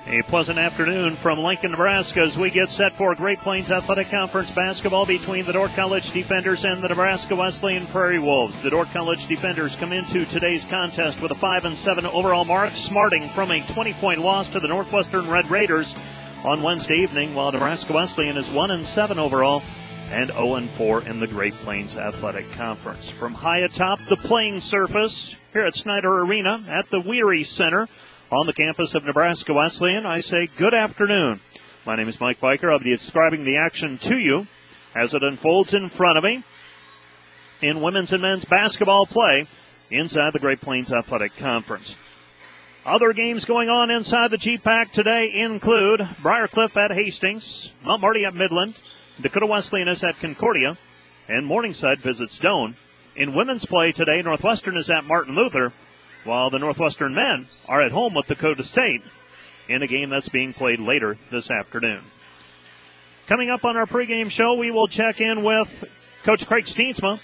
A pleasant afternoon from Lincoln, Nebraska as we get set for Great Plains Athletic Conference basketball between the Dordt College Defenders and the Nebraska Wesleyan Prairie Wolves. The Dordt College Defenders come into today's contest with a 5-7 overall mark, smarting from a 20-point loss to the Northwestern Red Raiders on Wednesday evening, while Nebraska Wesleyan is 1-7 overall and 0-4 in the Great Plains Athletic Conference. From high atop the playing surface here at Snyder Arena at the Weary Center on the campus of Nebraska Wesleyan, I say good afternoon. My name is Mike Biker. I'll be describing the action to you as it unfolds in front of me in women's and men's basketball play inside the Great Plains Athletic Conference. Other games going on inside the GPAC today include Briarcliff at Hastings, Mount Marty at Midland, Dakota Wesleyan is at Concordia, and Morningside visits Doane. In women's play today, Northwestern is at Martin Luther, while the Northwestern men are at home with Dakota State in a game that's being played later this afternoon. Coming up on our pregame show, we will check in with Coach Craig Steensma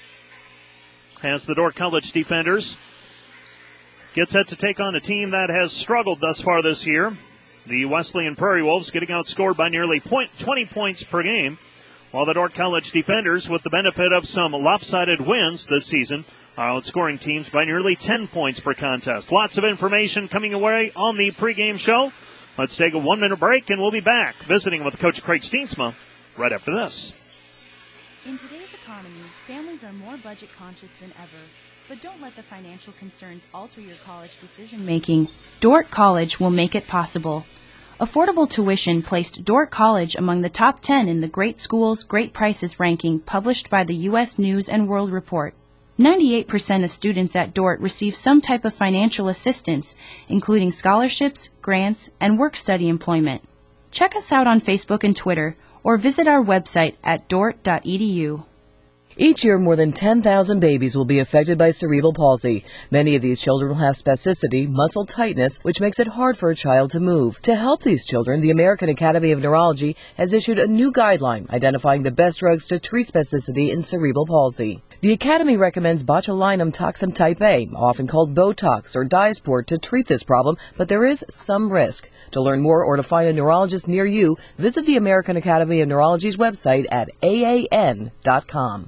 as the Dordt College Defenders get set to take on a team that has struggled thus far this year. The Wesleyan Prairie Wolves getting outscored by nearly 20 points per game, while the Dordt College Defenders, with the benefit of some lopsided wins this season, are outscoring teams by nearly 10 points per contest. Lots of information coming away on the pregame show. Let's take a 1-minute break, and we'll be back visiting with Coach Craig Steensma right after this. In today's economy, families are more budget conscious than ever. But don't let the financial concerns alter your college decision-making. Dordt College will make it possible. Affordable tuition placed Dordt College among the top 10 in the Great Schools, Great Prices ranking published by the U.S. News and World Report. 98% of students at Dordt receive some type of financial assistance, including scholarships, grants, and work-study employment. Check us out on Facebook and Twitter, or visit our website at dordt.edu. Each year, more than 10,000 babies will be affected by cerebral palsy. Many of these children will have spasticity, muscle tightness, which makes it hard for a child to move. To help these children, the American Academy of Neurology has issued a new guideline identifying the best drugs to treat spasticity in cerebral palsy. The Academy recommends botulinum toxin type A, often called Botox or Dysport, to treat this problem, but there is some risk. To learn more or to find a neurologist near you, visit the American Academy of Neurology's website at aan.com.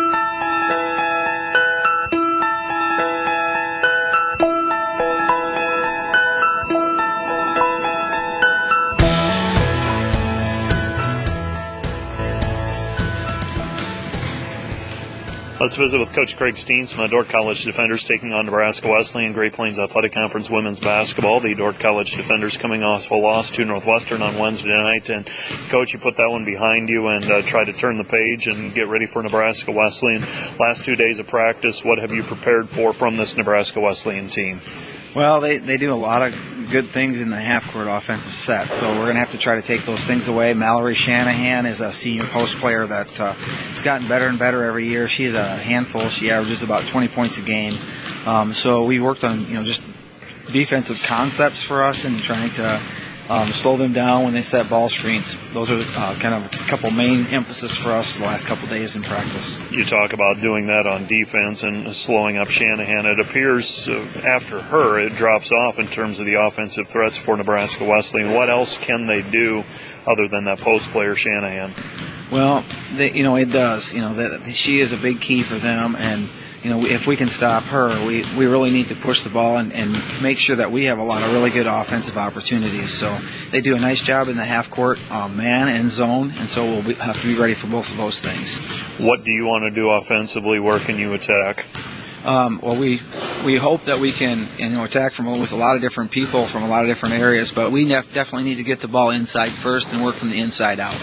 Let's visit with Coach Craig Steensma. Dordt College Defenders taking on Nebraska Wesleyan Great Plains Athletic Conference women's basketball. The Dordt College Defenders coming off a loss to Northwestern on Wednesday night. And, Coach, you put that one behind you and try to turn the page and get ready for Nebraska Wesleyan. Last 2 days of practice, what have you prepared for from this Nebraska Wesleyan team? Well, they do a lot of good things in the half-court offensive set, so we're going to have to try to take those things away. Mallory Shanahan is a senior post player that has gotten better and better every year. She is a handful. She averages about 20 points a game. So we worked on just defensive concepts for us and trying to slow them down when they set ball screens. Those are kind of a couple main emphasis for us the last couple days in practice. You talk about doing that on defense and slowing up Shanahan. It appears after her it drops off in terms of the offensive threats for Nebraska Wesleyan. What else can they do other than that post player Shanahan? Well, it does. That she is a big key for them, and if we can stop her, we really need to push the ball and make sure that we have a lot of really good offensive opportunities. So they do a nice job in the half-court man and zone, and so we'll have to be ready for both of those things. What do you want to do offensively? Where can you attack? Well, we hope that we can attack with a lot of different people from a lot of different areas, but we definitely need to get the ball inside first and work from the inside out.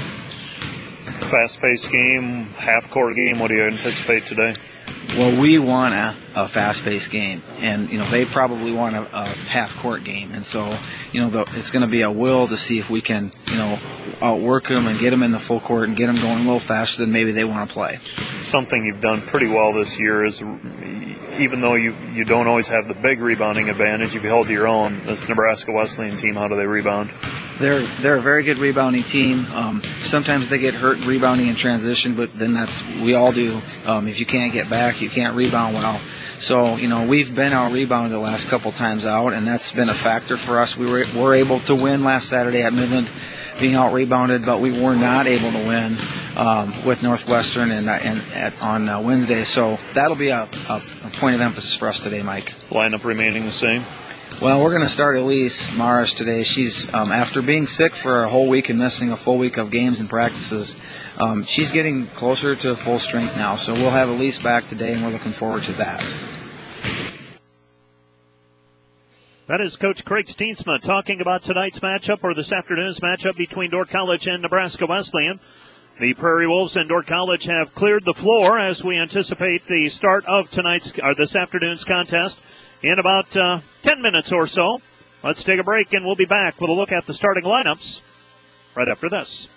Fast-paced game, half-court game, what do you anticipate today? Well, we want a fast-paced game, and they probably want a half-court game, and so it's going to be a will to see if we can outwork them and get them in the full court and get them going a little faster than maybe they want to play. Something you've done pretty well this year is, even though you don't always have the big rebounding advantage, you've held your own. This Nebraska Wesleyan team, how do they rebound? They're a very good rebounding team. Sometimes they get hurt rebounding in transition, but then we all do. If you can't get back, you can't rebound well. So, we've been out-rebounded the last couple times out, and that's been a factor for us. We were able to win last Saturday at Midland, being out-rebounded, but we were not able to win with Northwestern on Wednesday. So that'll be a point of emphasis for us today, Mike. Lineup remaining the same? Well, we're going to start Elise Morris today. She's, after being sick for a whole week and missing a full week of games and practices, she's getting closer to full strength now. So we'll have Elise back today, and we're looking forward to that. That is Coach Craig Steensma talking about tonight's matchup, or this afternoon's matchup between Dordt College and Nebraska Wesleyan. The Prairie Wolves and Dordt College have cleared the floor as we anticipate the start of this afternoon's contest in about 10 minutes or so. Let's take a break, and we'll be back with a look at the starting lineups right after this.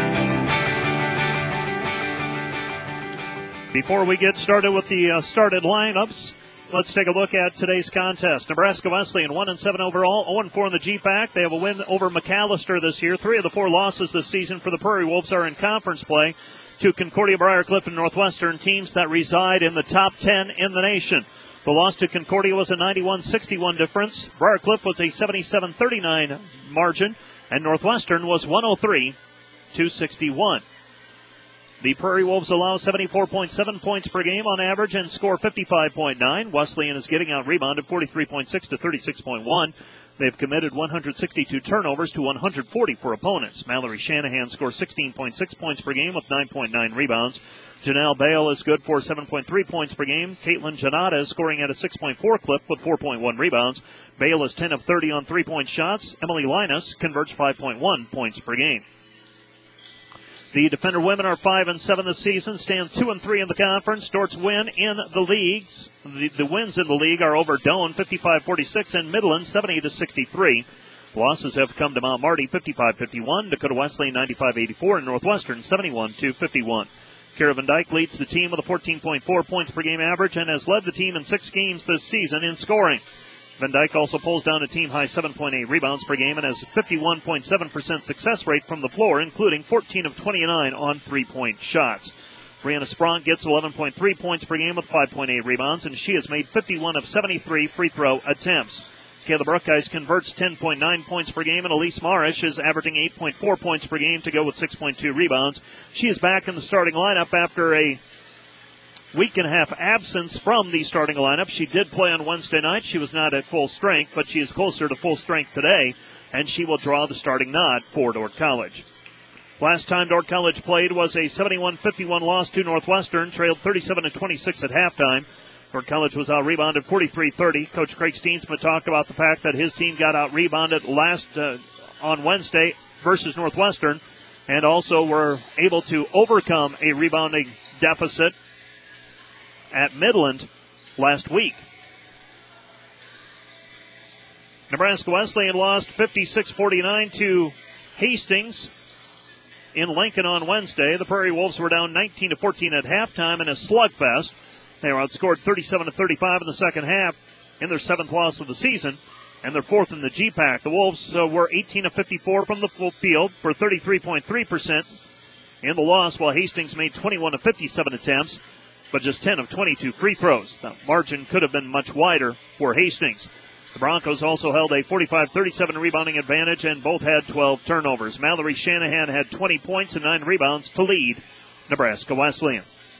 Before we get started with the started lineups, let's take a look at today's contest. Nebraska Wesleyan 1-7 overall, 0-4 in the GPAC. They have a win over McAllister this year. 3 of the 4 losses this season for the Prairie Wolves are in conference play to Concordia, Briarcliff, and Northwestern, teams that reside in the top 10 in the nation. The loss to Concordia was a 91-61 difference. Briarcliff was a 77-39 margin, and Northwestern was 103-61. The Prairie Wolves allow 74.7 points per game on average and score 55.9. Wesleyan is getting out rebounded 43.6 to 36.1. They've committed 162 turnovers to 140 for opponents. Mallory Shanahan scores 16.6 points per game with 9.9 rebounds. Janelle Bale is good for 7.3 points per game. Caitlin Janata is scoring at a 6.4 clip with 4.1 rebounds. Bale is 10 of 30 on 3-point shots. Emily Linus converts 5.1 points per game. The Defender women are 5-7 this season, stand 2-3 in the conference. Dordt's win in the leagues. The wins in the league are over Doane 55-46 and Midland 70-63. Losses have come to Mount Marty 55-51, Dakota Wesleyan 95-84, and Northwestern 71-51. Kara Van Dyke leads the team with a 14.4 points per game average and has led the team in 6 games this season in scoring. Van Dyke also pulls down a team-high 7.8 rebounds per game and has a 51.7% success rate from the floor, including 14 of 29 on 3-point shots. Brianna Sprong gets 11.3 points per game with 5.8 rebounds, and she has made 51 of 73 free throw attempts. Kayla Brookhuis converts 10.9 points per game, and Elise Marish is averaging 8.4 points per game to go with 6.2 rebounds. She is back in the starting lineup after a week-and-a-half absence from the starting lineup. She did play on Wednesday night. She was not at full strength, but she is closer to full strength today, and she will draw the starting nod for Dordt College. Last time Dordt College played was a 71-51 loss to Northwestern, trailed 37-26 at halftime. Dordt College was out-rebounded 43-30. Coach Craig Steensma talked about the fact that his team got out-rebounded on Wednesday versus Northwestern, and also were able to overcome a rebounding deficit at Midland last week. Nebraska Wesleyan lost 56-49 to Hastings in Lincoln on Wednesday. The Prairie Wolves were down 19-14 at halftime in a slugfest. They were outscored 37-35 in the second half in their 7th loss of the season, and they're 4th in the GPAC. The Wolves were 18-54 from the field for 33.3% in the loss, while Hastings made 21 of 57 attempts, but just 10 of 22 free throws. The margin could have been much wider for Hastings. The Broncos also held a 45-37 rebounding advantage, and both had 12 turnovers. Mallory Shanahan had 20 points and 9 rebounds to lead Nebraska Wesleyan.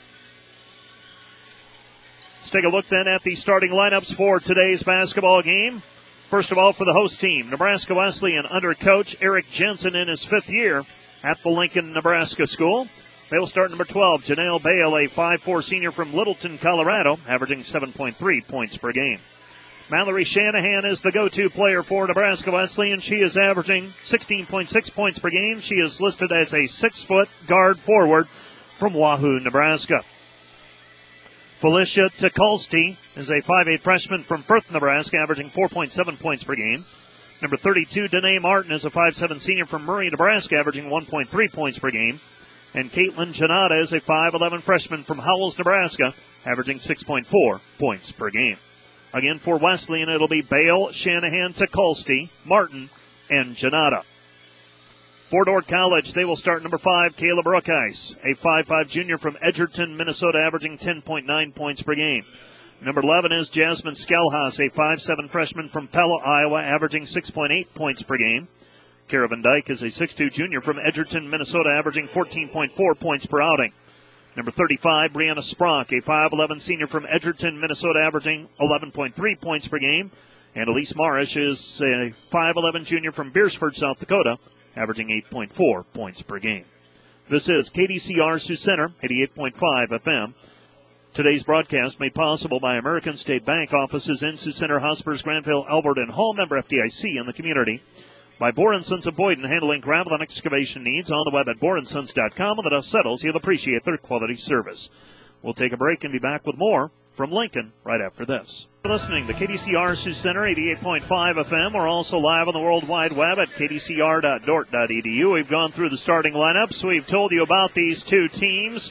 Let's take a look then at the starting lineups for today's basketball game. First of all, for the host team, Nebraska Wesleyan under coach Eric Jensen in his 5th year at the Lincoln, Nebraska school. They will start number 12, Janelle Bale, a 5'4 senior from Littleton, Colorado, averaging 7.3 points per game. Mallory Shanahan is the go-to player for Nebraska Wesleyan. She is averaging 16.6 points per game. She is listed as a 6-foot guard forward from Wahoo, Nebraska. Felicia Tukulski is a 5'8 freshman from Firth, Nebraska, averaging 4.7 points per game. Number 32, Danae Martin, is a 5'7 senior from Murray, Nebraska, averaging 1.3 points per game. And Caitlin Janata is a 5'11 freshman from Howells, Nebraska, averaging 6.4 points per game. Again, for Wesleyan, it'll be Bale, Shanahan, Tukulski, Martin, and Janata. For Dordt College, they will start number 5, Kayla Brookhuis, a 5'5 junior from Edgerton, Minnesota, averaging 10.9 points per game. Number 11 is Jasmine Skelhaus, a 5'7 freshman from Pella, Iowa, averaging 6.8 points per game. Kara Van Dyke is a 6'2 junior from Edgerton, Minnesota, averaging 14.4 points per outing. Number 35, Brianna Spronk, a 5'11 senior from Edgerton, Minnesota, averaging 11.3 points per game. And Elise Marish is a 5'11 junior from Beersford, South Dakota, averaging 8.4 points per game. This is KDCR Sioux Center, 88.5 FM. Today's broadcast made possible by American State Bank offices in Sioux Center, Hospers, Granville, Albert, and Hall, member FDIC in the community. By Bohr & Sons of Boyden, handling gravel and excavation needs on the web at bohrandsons.com. When the dust settles, you'll appreciate their quality service. We'll take a break and be back with more from Lincoln right after this. You're listening to KDCR Sioux Center, 88.5 FM. We're also live on the World Wide Web at kdcr.dort.edu. We've gone through the starting lineups. We've told you about these two teams.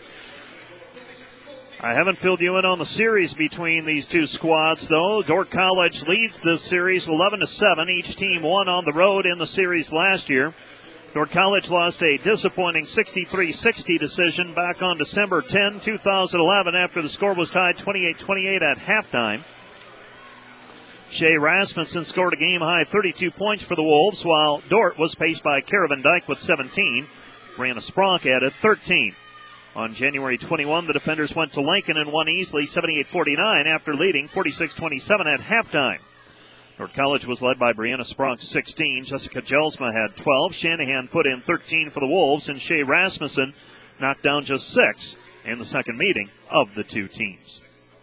I haven't filled you in on the series between these two squads, though. Dordt College leads this series 11-7. Each team won on the road in the series last year. Dordt College lost a disappointing 63-60 decision back on December 10, 2011, after the score was tied 28-28 at halftime. Shea Rasmussen scored a game-high 32 points for the Wolves, while Dordt was paced by Kara Van Dyke with 17. Brianna Spronk added 13. On January 21, the defenders went to Lincoln and won easily 78-49 after leading 46-27 at halftime. Dordt College was led by Brianna Spronk, 16. Jessica Jelsma had 12. Shanahan put in 13 for the Wolves, and Shea Rasmussen knocked down just 6 in the second meeting of the two teams.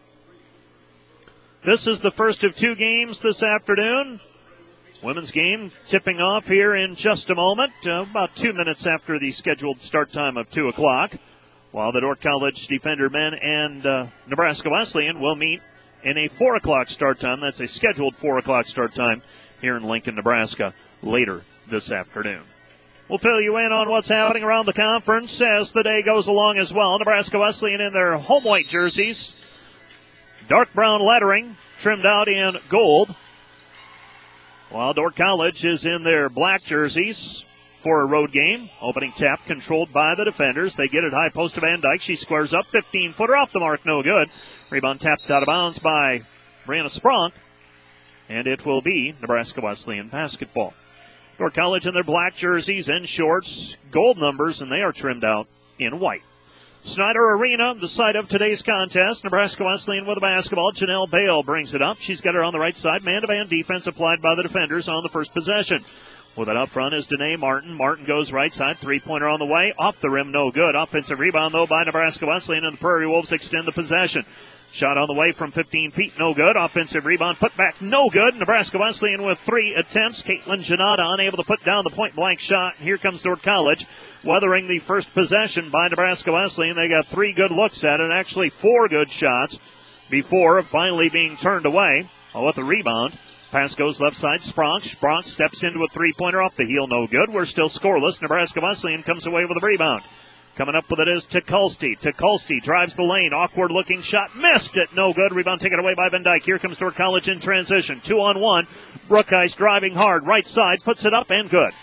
This is the first of two games this afternoon. Women's game tipping off here in just a moment, about 2 minutes after the scheduled start time of 2 o'clock. While the Dordt College Defender men and Nebraska Wesleyan will meet in a 4 o'clock start time. That's a scheduled 4 o'clock start time here in Lincoln, Nebraska, later this afternoon. We'll fill you in on what's happening around the conference as the day goes along as well. Nebraska Wesleyan in their home white jerseys. Dark brown lettering trimmed out in gold. While Dordt College is in their black jerseys for a road game. Opening tap controlled by the defenders. They get it high post to Van Dyke. She squares up. 15-footer off the mark. No good. Rebound tapped out of bounds by Brianna Spronk. And it will be Nebraska Wesleyan basketball. Dordt College in their black jerseys and shorts. Gold numbers, and they are trimmed out in white. Snyder Arena, the site of today's contest. Nebraska Wesleyan with the basketball. Janelle Bale brings it up. She's got her on the right side. Man-to-man defense applied by the defenders on the first possession. With it up front is Danae Martin. Martin goes right side. Three-pointer on the way. Off the rim, no good. Offensive rebound, though, by Nebraska Wesleyan, and the Prairie Wolves extend the possession. Shot on the way from 15 feet, no good. Offensive rebound, put back, no good. Nebraska Wesleyan with 3 attempts. Caitlin Janata unable to put down the point-blank shot. Here comes Dordt College, weathering the first possession by Nebraska Wesleyan. They got 3 good looks at it, actually 4 good shots before finally being turned away with a rebound. Pass goes left side. Spronk steps into a three-pointer off the heel. No good. We're still scoreless. Nebraska Wesleyan comes away with a rebound. Coming up with it is Tukulski. Tukulski drives the lane. Awkward-looking shot. Missed it. No good. Rebound taken away by Van Dyke. Here comes Dordt College in transition. 2-on-1. Brookhuis driving hard. Right side. Puts it up and good.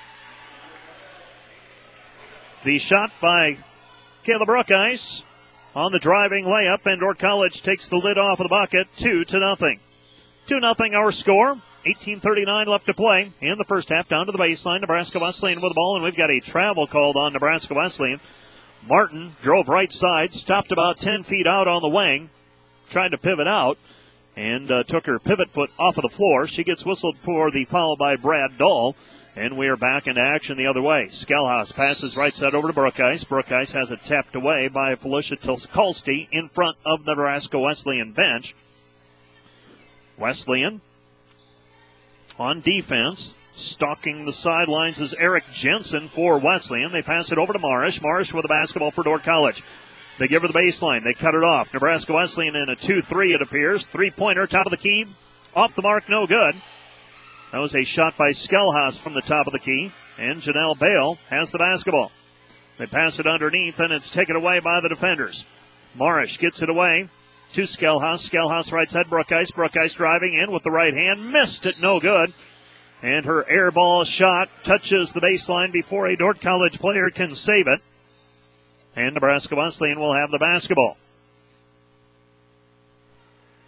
The shot by Kayla Brookhuis on the driving layup, and Dordt College takes the lid off of the bucket. 2-0. 2-0 our score. 18:39 left to play in the first half. Down to the baseline. Nebraska Wesleyan with the ball, and we've got a travel called on Nebraska Wesleyan. Martin drove right side, stopped about 10 feet out on the wing, tried to pivot out, and took her pivot foot off of the floor. She gets whistled for the foul by Brad Dahl, and we are back into action the other way. Skelhaus passes right side over to Brookhuis. Brookhuis has it tapped away by Felicia Tukulski in front of the Nebraska Wesleyan bench. Wesleyan on defense. Stalking the sidelines is Eric Jensen for Wesleyan. They pass it over to Marish. Marish with the basketball for Dordt College. They give her the baseline. They cut it off. Nebraska Wesleyan in a 2-3, it appears. Three-pointer, top of the key. Off the mark, no good. That was a shot by Skelhaus from the top of the key. And Janelle Bale has the basketball. They pass it underneath, and it's taken away by the defenders. Marish gets it away to Skelhaus. Skelhaus right side, Brookhuis. Brookhuis driving in with the right hand. Missed it, no good. And her air ball shot touches the baseline before a Dordt College player can save it. And Nebraska Wesleyan will have the basketball.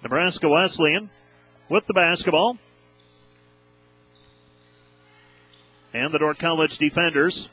Nebraska Wesleyan with the basketball. And the Dordt College defenders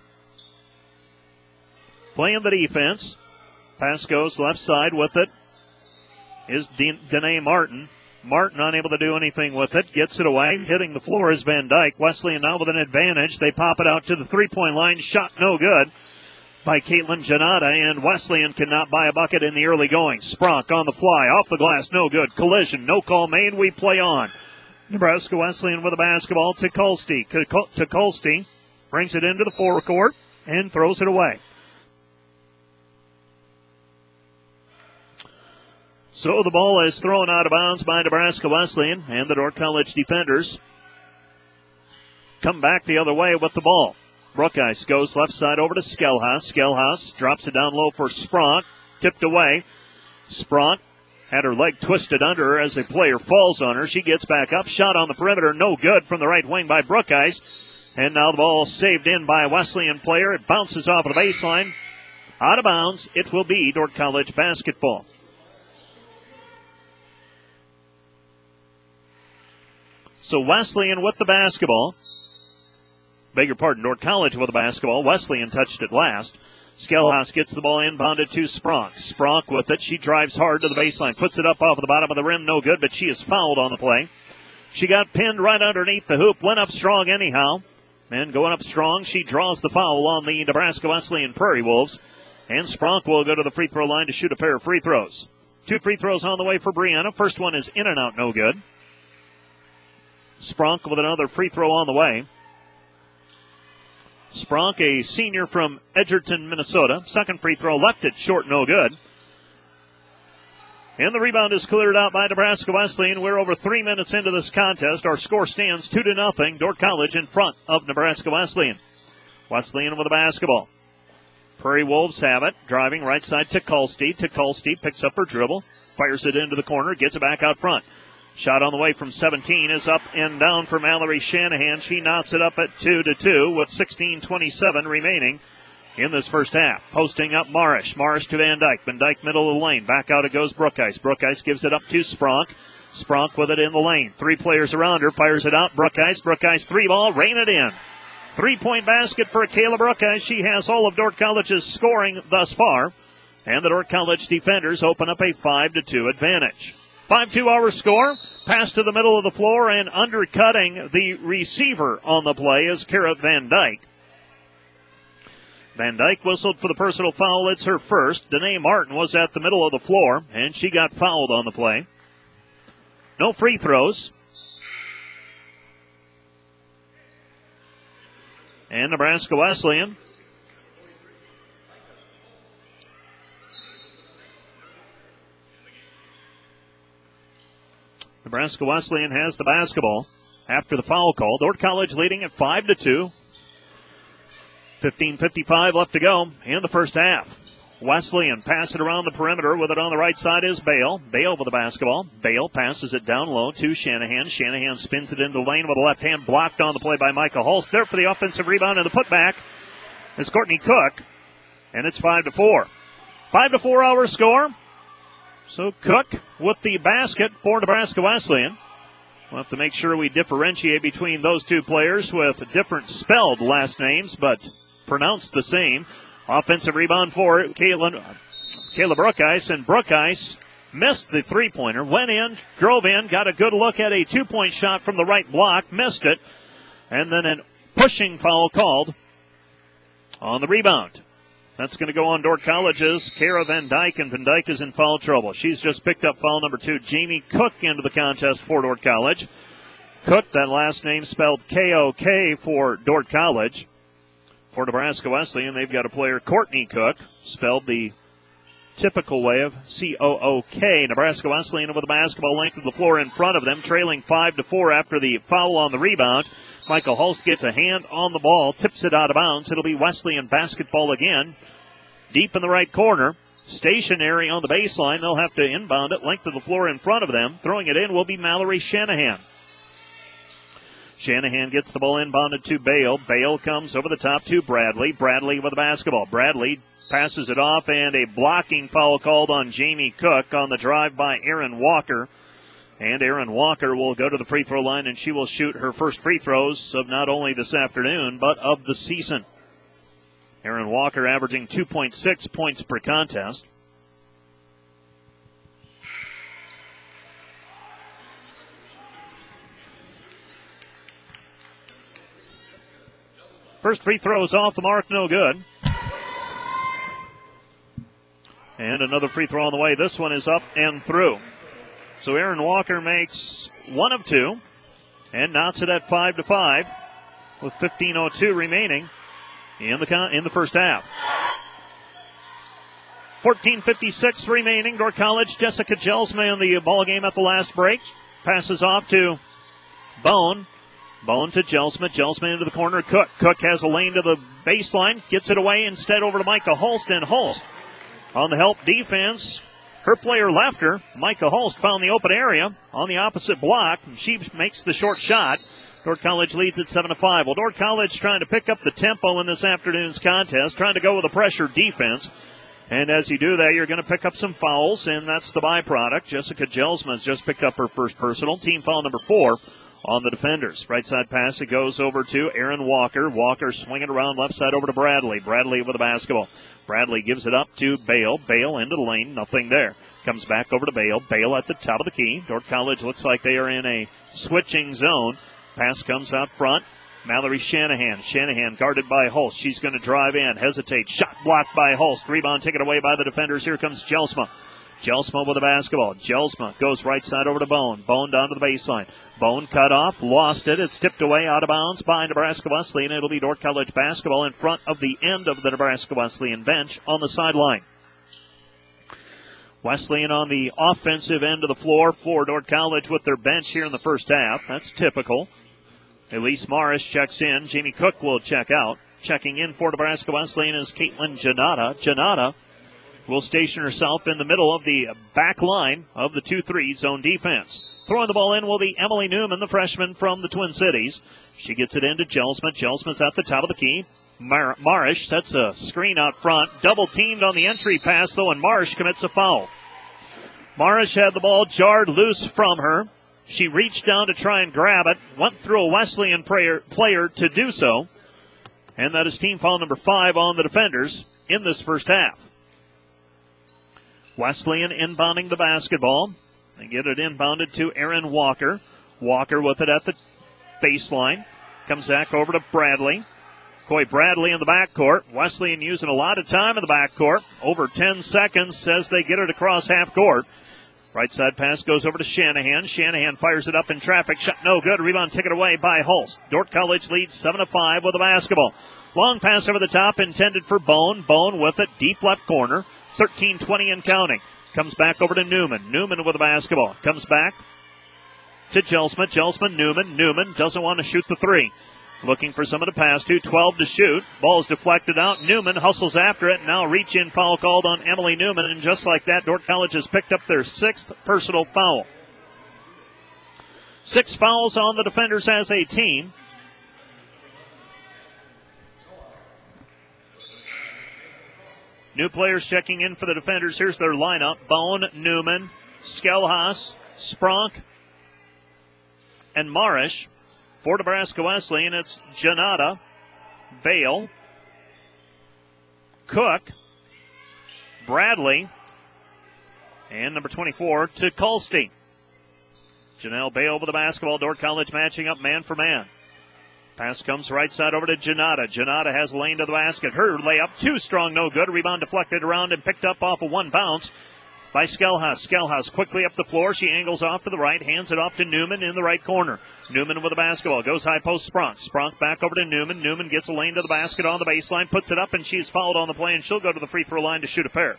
playing the defense. Pass goes left side with it is Danae Martin. Martin unable to do anything with it. Gets it away. Hitting the floor is Van Dyke. Wesleyan now with an advantage. They pop it out to the three-point line. Shot no good by Caitlin Janata, and Wesleyan cannot buy a bucket in the early going. Spronk on the fly. Off the glass. No good. Collision. No call made. We play on. Nebraska Wesleyan with the basketball. Tukulski brings it into the forecourt and throws it away. So the ball is thrown out of bounds by Nebraska Wesleyan, and the Dordt College defenders come back the other way with the ball. Brookhuis goes left side over to Skelhaus. Skelhaus drops it down low for Spronk. Tipped away. Spronk had her leg twisted under her as a player falls on her. She gets back up. Shot on the perimeter. No good from the right wing by Brookhuis. And now the ball saved in by a Wesleyan player. It bounces off of the baseline. Out of bounds. It will be Dordt College basketball. So Wesleyan with the basketball. Beg your pardon, Dordt College with the basketball. Wesleyan touched it last. Skelhaus gets the ball inbounded to Spronk. Spronk with it. She drives hard to the baseline. Puts it up off the bottom of the rim. No good, but she is fouled on the play. She got pinned right underneath the hoop. Went up strong anyhow. And going up strong, she draws the foul on the Nebraska Wesleyan Prairie Wolves. And Spronk will go to the free throw line to shoot a pair of free throws. 2 free throws on the way for Brianna. First one is in and out, no good. Spronk with another free throw on the way. Spronk, a senior from Edgerton, Minnesota. Second free throw left it short, no good. And the rebound is cleared out by Nebraska Wesleyan. We're over 3 minutes into this contest. Our score stands 2-0. Dordt College in front of Nebraska Wesleyan. Wesleyan with the basketball. Prairie Wolves have it. Driving right side to Tukulski. Tukulski picks up her dribble. Fires it into the corner. Gets it back out front. Shot on the way from 17 is up and down for Mallory Shanahan. She knocks it up at 2-2 with 16:27 remaining in this first half. Posting up Marish. Marish to Van Dyke. Van Dyke middle of the lane. Back out it goes Brookhuis. Brookhuis gives it up to Spronk. Spronk with it in the lane. 3 players around her. Fires it out. Brookhuis. Brookhuis 3-ball. Rain it in. 3-point basket for Kayla Brookhuis. She has all of Dordt College's scoring thus far. And the Dordt College defenders open up a 5-2 advantage. 5-2 our score. Pass to the middle of the floor and undercutting the receiver on the play is Kara Van Dyke. Van Dyke whistled for the personal foul. It's her first. Danae Martin was at the middle of the floor, and she got fouled on the play. No free throws. And Nebraska Wesleyan has the basketball after the foul call. Dordt College leading at 5-2. 15:55 left to go in the first half. Wesleyan pass it around the perimeter. With it on the right side is Bale. Bale with the basketball. Bale passes it down low to Shanahan. Shanahan spins it into the lane with a left hand, blocked on the play by Micah Holst. There for the offensive rebound and the putback is Courtney Cook. And it's 5-4. 5-4 our score. So Cook with the basket for Nebraska Wesleyan. We'll have to make sure we differentiate between those two players with different spelled last names, but pronounced the same. Offensive rebound for Kayla Brookhuis, and Brookhuis missed the three-pointer. Went in, drove in, got a good look at a 2-point shot from the right block, missed it, and then a pushing foul called on the rebound. That's going to go on Dordt College's Kara Van Dyke, and Van Dyke is in foul trouble. She's just picked up foul number 2. Jamie Cook into the contest for Dordt College. Cook, that last name spelled K-O-K for Dordt College. For Nebraska Wesleyan, they've got a player, Courtney Cook, spelled the typical way of C-O-O-K. Nebraska Wesleyan with the basketball length of the floor in front of them, trailing 5-4 after the foul on the rebound. Michael Holst gets a hand on the ball, tips it out of bounds. It'll be Wesleyan basketball again. Deep in the right corner, stationary on the baseline. They'll have to inbound it, length of the floor in front of them. Throwing it in will be Mallory Shanahan. Shanahan gets the ball inbounded to Bale. Bale comes over the top to Bradley. Bradley with the basketball. Bradley passes it off, and a blocking foul called on Jamie Cook on the drive by Aaron Walker. And Erin Walker will go to the free throw line, and she will shoot her first free throws of not only this afternoon, but of the season. Erin Walker averaging 2.6 points per contest. First free throw is off the mark, no good. And another free throw on the way. This one is up and through. So Erin Walker makes one of two and knots it at 5-5 with 15:02 remaining in the first half. 14:56 remaining. Dordt College, Jessica Gelsma in the ball game at the last break. Passes off to Bone. Bone to Gelsma. Gelsma into the corner. Cook. Cook has a lane to the baseline. Gets it away instead over to Micah Holst. And Holst on the help defense. Her player left her. Micah Holst found the open area on the opposite block. She makes the short shot. Dordt College leads at 7-5. Well, Dordt College trying to pick up the tempo in this afternoon's contest, trying to go with a pressure defense. And as you do that, you're going to pick up some fouls, and that's the byproduct. Jessica Gelsma has just picked up her first personal. Team foul number 4 on the defenders. Right side pass, it goes over to Erin Walker. Walker swinging around left side over to Bradley. Bradley with the basketball. Bradley gives it up to Bale. Bale into the lane, nothing there. Comes back over to Bale. Bale at the top of the key. Dordt College looks like they are in a switching zone. Pass comes out front. Mallory Shanahan. Shanahan guarded by Holst. She's going to drive in. Hesitate. Shot blocked by Holst. Rebound taken away by the defenders. Here comes Gelsma. Gelsma with the basketball. Gelsma goes right side over to Bone. Bone down to the baseline. Bone cut off. Lost it. It's tipped away out of bounds by Nebraska Wesleyan. It'll be Dordt College basketball in front of the end of the Nebraska Wesleyan bench on the sideline. Wesleyan on the offensive end of the floor for Dordt College with their bench here in the first half. That's typical. Elise Morris checks in. Jamie Cook will check out. Checking in for Nebraska Wesleyan is Caitlin Janata. Janata will station herself in the middle of the back line of the 2-3 zone defense. Throwing the ball in will be Emily Newman, the freshman from the Twin Cities. She gets it into Gelsma. Gelsma's at the top of the key. Marish sets a screen out front. Double teamed on the entry pass, though, and Marish commits a foul. Marish had the ball jarred loose from her. She reached down to try and grab it, went through a Wesleyan player to do so, and that is team foul number 5 on the defenders in this first half. Wesleyan inbounding the basketball. They get it inbounded to Erin Walker. Walker with it at the baseline. Comes back over to Bradley. Coy Bradley in the backcourt. Wesleyan using a lot of time in the backcourt. Over 10 seconds says they get it across half court. Right side pass goes over to Shanahan. Shanahan fires it up in traffic. Shot no good. Rebound taken away by Holst. Dordt College leads 7-5 with the basketball. Long pass over the top intended for Bone. Bone with it. Deep left corner. 13-20 and counting. Comes back over to Newman. Newman with the basketball. Comes back to Gelsma. Gelsma, Newman. Newman doesn't want to shoot the three. Looking for someone to pass to. 12 to shoot. Ball is deflected out. Newman hustles after it. Now reach-in foul called on Emily Newman. And just like that, Dordt College has picked up their 6th personal foul. 6 fouls on the defenders as a team. New players checking in for the defenders. Here's their lineup. Bone, Newman, Skelhaus, Spronk, and Marish. For Nebraska Wesleyan, it's Janata, Bale, Cook, Bradley, and number 24, Tukulski. Janelle Bale with the basketball. Dordt College matching up man for man. Pass comes right side over to Janata. Janata has a lane to the basket. Her layup, too strong, no good. Rebound deflected around and picked up off of one bounce by Skelhaus. Skelhaus quickly up the floor. She angles off to the right, hands it off to Newman in the right corner. Newman with the basketball. Goes high post, Spronk. Spronk back over to Newman. Newman gets a lane to the basket on the baseline, puts it up, and she's fouled on the play, and she'll go to the free throw line to shoot a pair.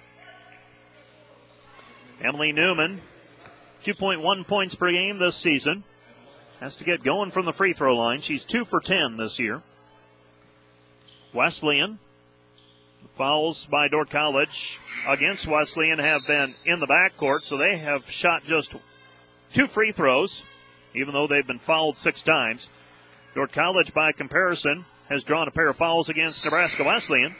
Emily Newman, 2.1 points per game this season. Has to get going from the free throw line. She's 2 for 10 this year. Wesleyan. Fouls by Dordt College against Wesleyan have been in the backcourt, so they have shot just 2 free throws, even though they've been fouled 6 times. Dordt College, by comparison, has drawn a pair of fouls against Nebraska Wesleyan,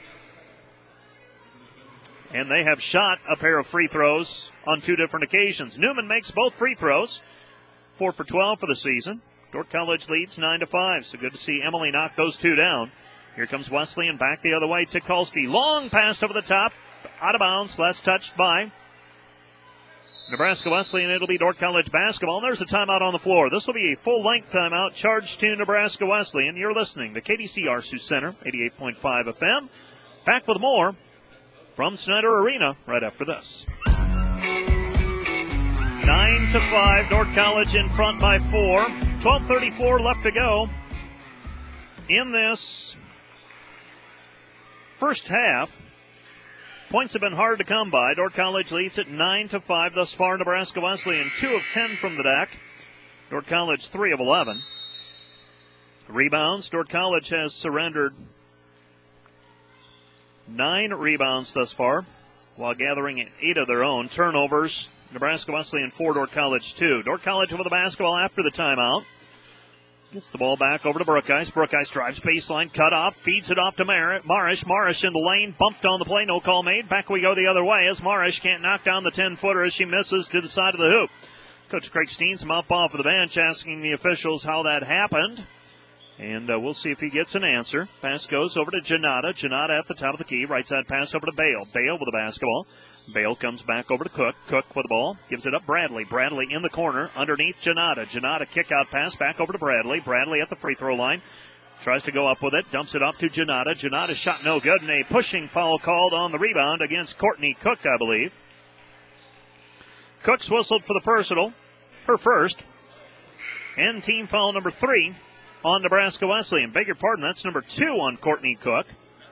and they have shot a pair of free throws on 2 different occasions. Newman makes both free throws. 4 for 12 for the season. Dordt College leads 9-5, so good to see Emily knock those two down. Here comes Wesleyan back the other way to Kulste. Long pass over the top, out of bounds, last touched by Nebraska Wesleyan. It'll be Dordt College basketball. And there's a timeout on the floor. This will be a full-length timeout charged to Nebraska Wesleyan. You're listening to KDCR Sioux Center, 88.5 FM. Back with more from Snyder Arena right after this. 9-5, Dordt College in front by 4. 12:34 left to go in this first half. Points have been hard to come by. Dordt College leads at 9-5 thus far. Nebraska Wesleyan 2 of 10 from the deck. Dordt College 3 of 11. Rebounds. Dordt College has surrendered 9 rebounds thus far, while gathering 8 of their own. Turnovers. Nebraska Wesleyan 4, Dordt College 2. Dordt College with the basketball after the timeout. Gets the ball back over to Brookice. Brookice drives baseline, cut off, feeds it off to Marish. Marish in the lane, bumped on the play, no call made. Back we go the other way as Marish can't knock down the 10-footer as she misses to the side of the hoop. Coach Craig Steensma up off of the bench asking the officials how that happened. And we'll see if he gets an answer. Pass goes over to Janata. Janata at the top of the key. Right side pass over to Bale. Bale with the basketball. Bale comes back over to Cook. Cook with the ball. Gives it up Bradley. Bradley in the corner underneath Janata. Janata kick out pass back over to Bradley. Bradley at the free throw line. Tries to go up with it. Dumps it off to Janata. Janata's shot no good. And a pushing foul called on the rebound against Courtney Cook, I believe. Cook's whistled for the personal. Her first. And team foul number 3 on Nebraska Wesleyan. Beg your pardon, that's number 2 on Courtney Cook.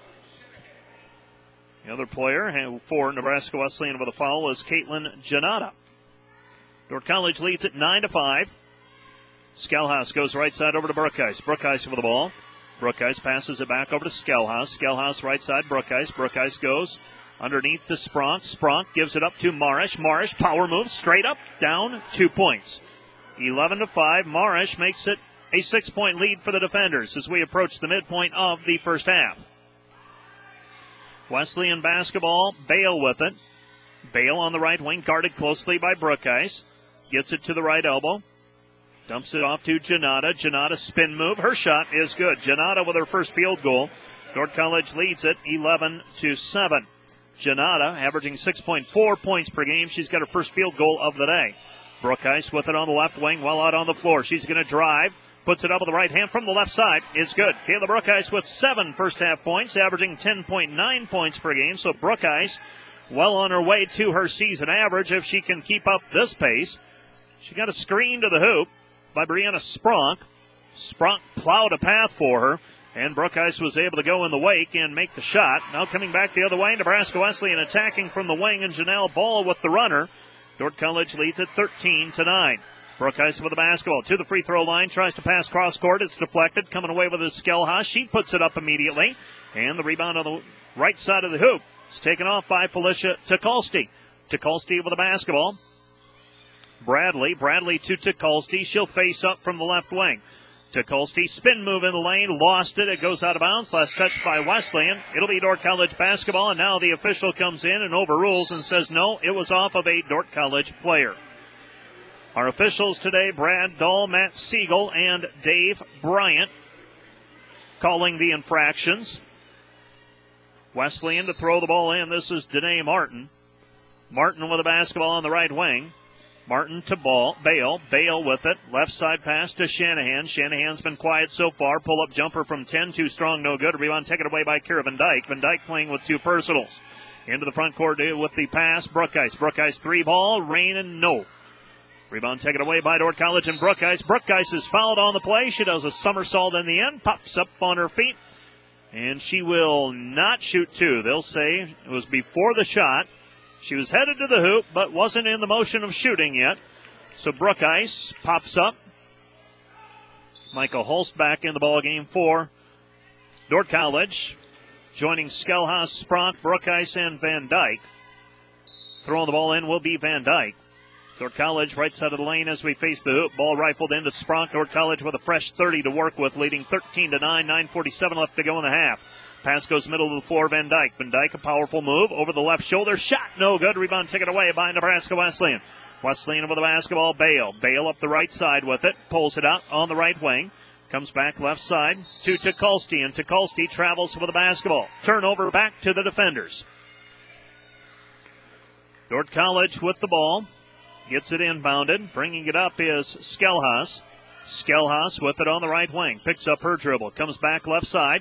The other player for Nebraska Wesleyan with a foul is Caitlin Janata. Dordt College leads at 9-5. Skelhaus goes right side over to Brookice. Brookice with the ball. Brookice passes it back over to Skelhaus. Skelhaus right side, Brookice. Brookice goes underneath to Spronk. Spronk gives it up to Marish. Marish power move straight up, down, 2 points. 11-5. Marish makes it a 6-point lead for the defenders as we approach the midpoint of the first half. Wesleyan basketball, Bale with it. Bale on the right wing, guarded closely by Brookice. Gets it to the right elbow. Dumps it off to Janata. Janata spin move. Her shot is good. Janata with her first field goal. Dordt College leads it 11-7. Janata averaging 6.4 points per game. She's got her first field goal of the day. Brookice with it on the left wing, well out on the floor. She's going to drive. Puts it up with the right hand from the left side. It's good. Kayla Brookice with 7 first-half points, averaging 10.9 points per game. So Brookice well on her way to her season average if she can keep up this pace. She got a screen to the hoop by Brianna Spronk. Spronk plowed a path for her, and Brookice was able to go in the wake and make the shot. Now coming back the other way, Nebraska Wesleyan attacking from the wing, and Janelle Ball with the runner. Dordt College leads at 13-9. Brookice with the basketball to the free throw line, tries to pass cross court. It's deflected, coming away with a Skelhaus. She puts it up immediately, and the rebound on the right side of the hoop is taken off by Felicia Tukulski. Tukulski with the basketball. Bradley to Tukulski. She'll face up from the left wing. Tukulski spin move in the lane, lost it. It goes out of bounds. Last touch by Wesleyan. It'll be Dordt College basketball, and now the official comes in and overrules and says no, it was off of a Dordt College player. Our officials today, Brad Dahl, Matt Siegel, and Dave Bryant, calling the infractions. Wesleyan to throw the ball in. This is Danae Martin. Martin with the basketball on the right wing. Martin to Bale. Bale with it. Left side pass to Shanahan. Shanahan's been quiet so far. Pull-up jumper from 10. Too strong, no good. Rebound taken away by Kira Van Dyke. Van Dyke playing with 2 personals. Into the front court with the pass. Brookice. Brookice 3-ball. Rain and no. Rebound taken away by Dordt College and Brookice. Brookice is fouled on the play. She does a somersault in the end. Pops up on her feet. And she will not shoot 2. They'll say it was before the shot. She was headed to the hoop, but wasn't in the motion of shooting yet. So Brookice pops up. Michael Holst back in the ballgame for Dordt College. Joining Skelhaus, Spronk, Brookice, and Van Dyke. Throwing the ball in will be Van Dyke. Dordt College right side of the lane as we face the hoop. Ball rifled into Spronk. Dordt College with a fresh 30 to work with, leading 13-9. 9:47 left to go in the half. Pass goes middle of the floor, Van Dyke. Van Dyke, a powerful move over the left shoulder. Shot no good. Rebound taken away by Nebraska Wesleyan. Wesleyan with the basketball. Bale up the right side with it. Pulls it out on the right wing. Comes back left side to Tukolsky, and Tukolsky travels with the basketball. Turnover back to the defenders. Dordt College with the ball. Gets it inbounded. Bringing it up is Skelhaus. Skelhaus with it on the right wing. Picks up her dribble. Comes back left side.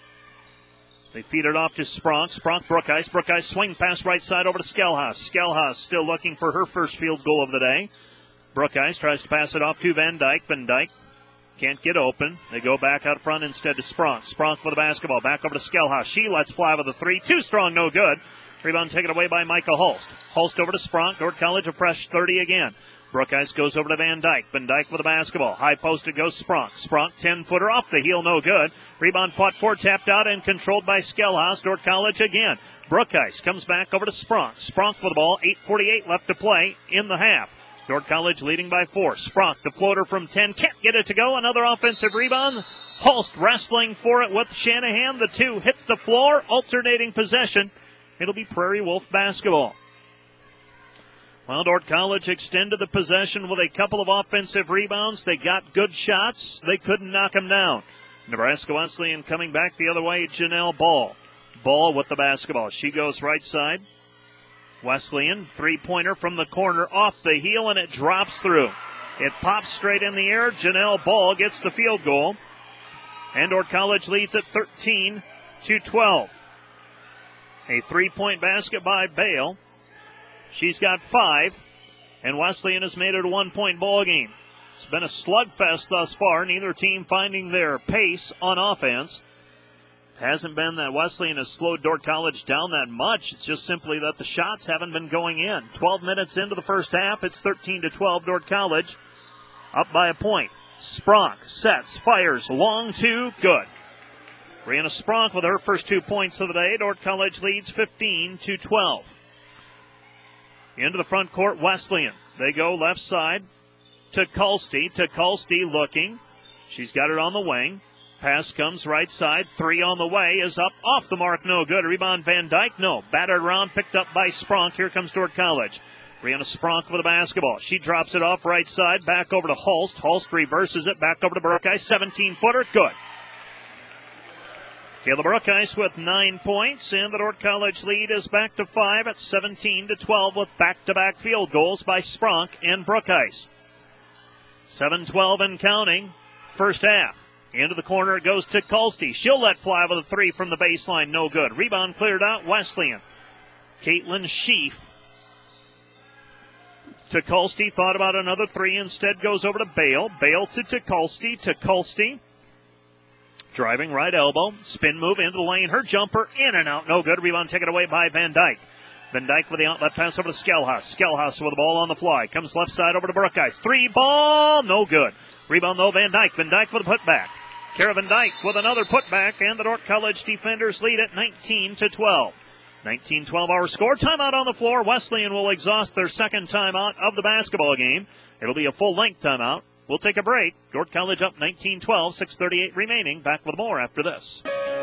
They feed it off to Spronk. Spronk, Brookice. Brookice swing pass right side over to Skelhaus. Skelhaus still looking for her first field goal of the day. Brookice tries to pass it off to Van Dyke. Van Dyke can't get open. They go back out front instead to Spronk. Spronk with the basketball. Back over to Skelhaus. She lets fly with a three. Too strong, no good. Rebound taken away by Micah Holst. Holst over to Spronk. Dordt College a fresh 30 again. Brookice goes over to Van Dyke. Van Dyke with the basketball. High posted goes Spronk. Spronk 10-footer off the heel, no good. Rebound fought for, tapped out and controlled by Skelhaus. Dordt College again. Brookice comes back over to Spronk. Spronk with the ball. 8:48 left to play in the half. Dordt College leading by 4. Spronk, the floater from 10. Can't get it to go. Another offensive rebound. Holst wrestling for it with Shanahan. The two hit the floor. Alternating possession. It'll be Prairie Wolf basketball. Well, Dordt College extended the possession with a couple of offensive rebounds. They got good shots. They couldn't knock them down. Nebraska Wesleyan coming back the other way. Janelle Ball. Ball with the basketball. She goes right side. Wesleyan, three-pointer from the corner off the heel, and it drops through. It pops straight in the air. Janelle Ball gets the field goal. And Dordt College leads at 13-12. A three-point basket by Bale. She's got 5, and Wesleyan has made it a one-point ball game. It's been a slugfest thus far, neither team finding their pace on offense. Hasn't been that Wesleyan has slowed Dordt College down that much. It's just simply that the shots haven't been going in. 12 minutes into the first half, it's 13-12, Dordt College up by a point. Spronk sets, fires, long two, good. Brianna Spronk with her first 2 points of the day. Dordt College leads 15-12. Into the front court, Wesleyan. They go left side to Tukolsky. Tukolsky looking. She's got it on the wing. Pass comes right side. 3 on the way is up. Off the mark, no good. Rebound Van Dyke, no. Battered around, picked up by Spronk. Here comes Dordt College. Brianna Spronk with the basketball. She drops it off right side. Back over to Holst. Holst reverses it. Back over to Brookice. 17-footer, good. Kayla Brookice with 9 points, and the Dordt College lead is back to 5 at 17-12 with back-to-back field goals by Spronk and Brookice. 7-12 and counting, first half. Into the corner it goes to Tukolsky. She'll let fly with a 3 from the baseline, no good. Rebound cleared out, Wesleyan. Caitlin Sheaf. Tukolsky thought about another 3, instead goes over to Bale. Bale to Tukolsky. Tukolsky. Driving right elbow, spin move into the lane. Her jumper in and out, no good. Rebound taken away by Van Dyke. Van Dyke with the outlet pass over to Skelhaus. Skelhaus with the ball on the fly. Comes left side over to Brookice. 3 ball, no good. Rebound though, Van Dyke. Van Dyke with a putback. Kara Van Dyke with another putback, and the Dordt College defenders lead at 19-12. 19-12 our score. Timeout on the floor. Wesleyan will exhaust their second timeout of the basketball game. It'll be a full-length timeout. We'll take a break. Dordt College up 19-12, 6:38 remaining. Back with more after this.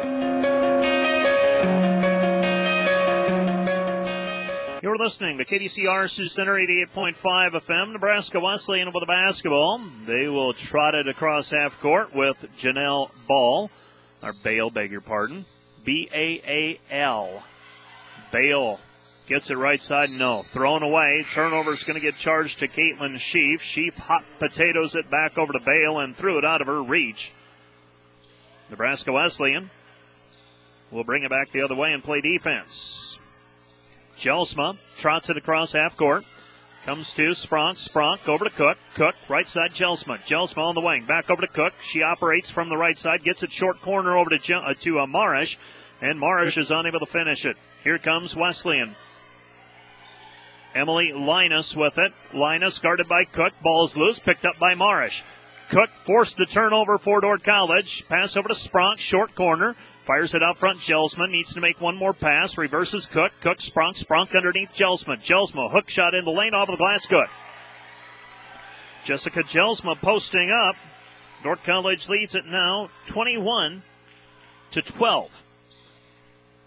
You're listening to KDCR Sioux Center 88.5 FM. Nebraska Wesleyan with the basketball. They will trot it across half court with Janelle Ball. Or Bale, beg your pardon. B-A-A-L. Bale. Gets it right side, no. Thrown away. Turnover's going to get charged to Caitlin Sheaf. Sheaf hot potatoes it back over to Bale and threw it out of her reach. Nebraska Wesleyan will bring it back the other way and play defense. Jelsma trots it across half court. Comes to Spronk. Spronk over to Cook. Cook, right side, Jelsma. Jelsma on the wing. Back over to Cook. She operates from the right side. Gets it short corner over to Marish. And Marish is unable to finish it. Here comes Wesleyan. Emily Linus with it. Linus guarded by Cook. Ball's loose. Picked up by Marish. Cook forced the turnover for Dordt College. Pass over to Spronk. Short corner. Fires it out front. Jelsma needs to make one more pass. Reverses Cook. Cook, Spronk. Spronk underneath Jelsma. Jelsma hook shot in the lane off of the glass. Good. Jessica Jelsma posting up. Dordt College leads it now 21-12.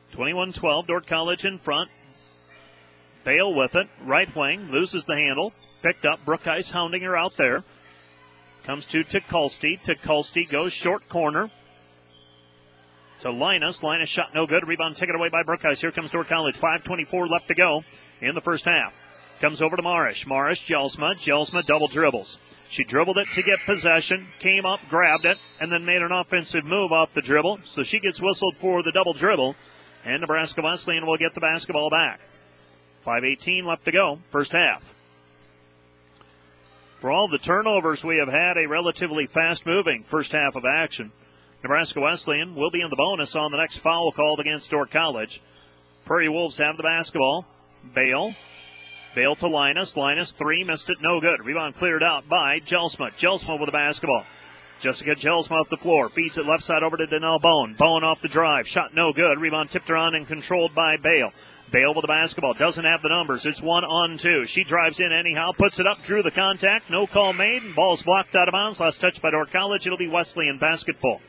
21-12. Dordt College in front. Bale with it. Right wing. Loses the handle. picked up. Brookheist hounding her out there. Comes to Tukulski. Tukulski goes short corner to Linus. Linus shot no good. Rebound taken away by Brookheist. Here comes Dordt College. 5:24 left to go in the first half. Comes over to Marish. Marish, Jelsma. Jelsma double dribbles. She dribbled it to get possession, came up, grabbed it, and then made an offensive move off the dribble. So she gets whistled for the double dribble, and Nebraska Wesleyan will get the basketball back. 5:18 left to go, first half. For all the turnovers we have had, a relatively fast-moving first half of action. Nebraska Wesleyan will be in the bonus on the next foul called against Dordt College. Prairie Wolves have the basketball. Bale to Linus. Linus, three, missed it, no good. Rebound cleared out by Jelsma. Jelsma with the basketball. Jessica Jelsma off the floor. Feeds it left side over to Donnell Bone. Bone off the drive. Shot no good. Rebound tipped around and controlled by Bale. Bale with the basketball. Doesn't have the numbers. It's 1-on-2. She drives in anyhow. Puts it up. Drew the contact. No call made. Ball's blocked out of bounds. Last touch by Dordt College. It'll be Wesleyan basketball.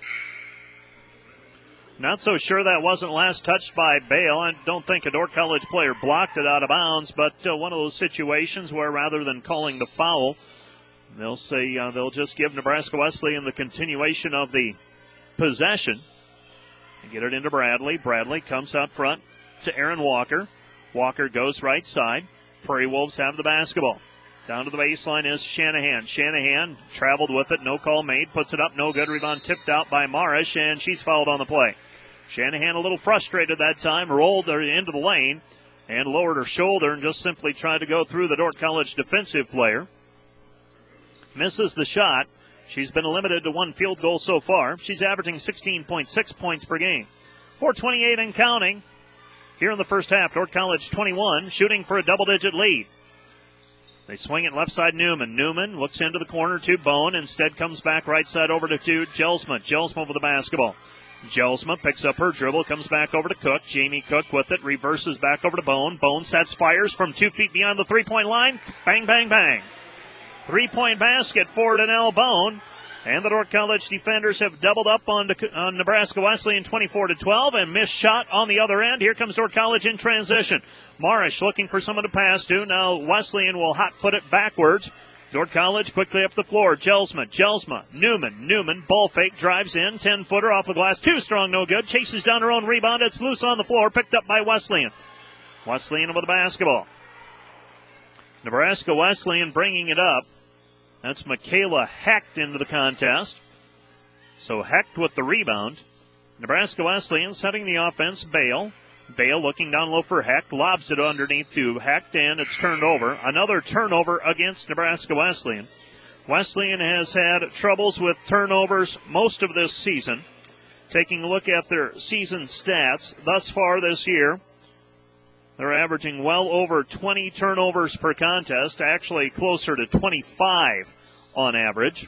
Not so sure that wasn't last touched by Bale. I don't think a Dordt College player blocked it out of bounds, but one of those situations where rather than calling the foul, they'll say they'll just give Nebraska Wesleyan the continuation of the possession and get it into Bradley. Bradley comes out front to Aaron Walker. Walker goes right side. Prairie Wolves have the basketball. Down to the baseline is Shanahan. Shanahan traveled with it. No call made. Puts it up. No good. Rebound tipped out by Marish, and she's fouled on the play. Shanahan a little frustrated that time. Rolled her into the lane and lowered her shoulder and just simply tried to go through the Dordt College defensive player. Misses the shot. She's been limited to one field goal so far. She's averaging 16.6 points per game. 4:28 and counting here in the first half. Dordt College 21, shooting for a double-digit lead. They swing it left side Newman. Newman looks into the corner to Bone. Instead comes back right side over to Jelsma. Jelsma with the basketball. Jelsma picks up her dribble, comes back over to Cook. Jamie Cook with it, reverses back over to Bone. Bone sets, fires from 2 feet beyond the three-point line. Bang, bang, bang. 3-point basket for Donnell Bone. And the Dordt College defenders have doubled up on Nebraska Wesleyan 24-12, and missed shot on the other end. Here comes Dordt College in transition. Marish looking for someone to pass to. Now Wesleyan will hot-foot it backwards. Dordt College quickly up the floor. Jelsma, Newman, ball fake, drives in, 10-footer off the glass. Too strong, no good. Chases down her own rebound. It's loose on the floor, picked up by Wesleyan. Wesleyan with the basketball. Nebraska Wesleyan bringing it up. That's Michaela Hecht into the contest. So Hecht with the rebound. Nebraska Wesleyan setting the offense. Bale looking down low for Hecht. Lobs it underneath to Hecht, and it's turned over. Another turnover against Nebraska Wesleyan. Wesleyan has had troubles with turnovers most of this season. Taking a look at their season stats thus far this year, they're averaging well over 20 turnovers per contest, actually closer to 25 on average.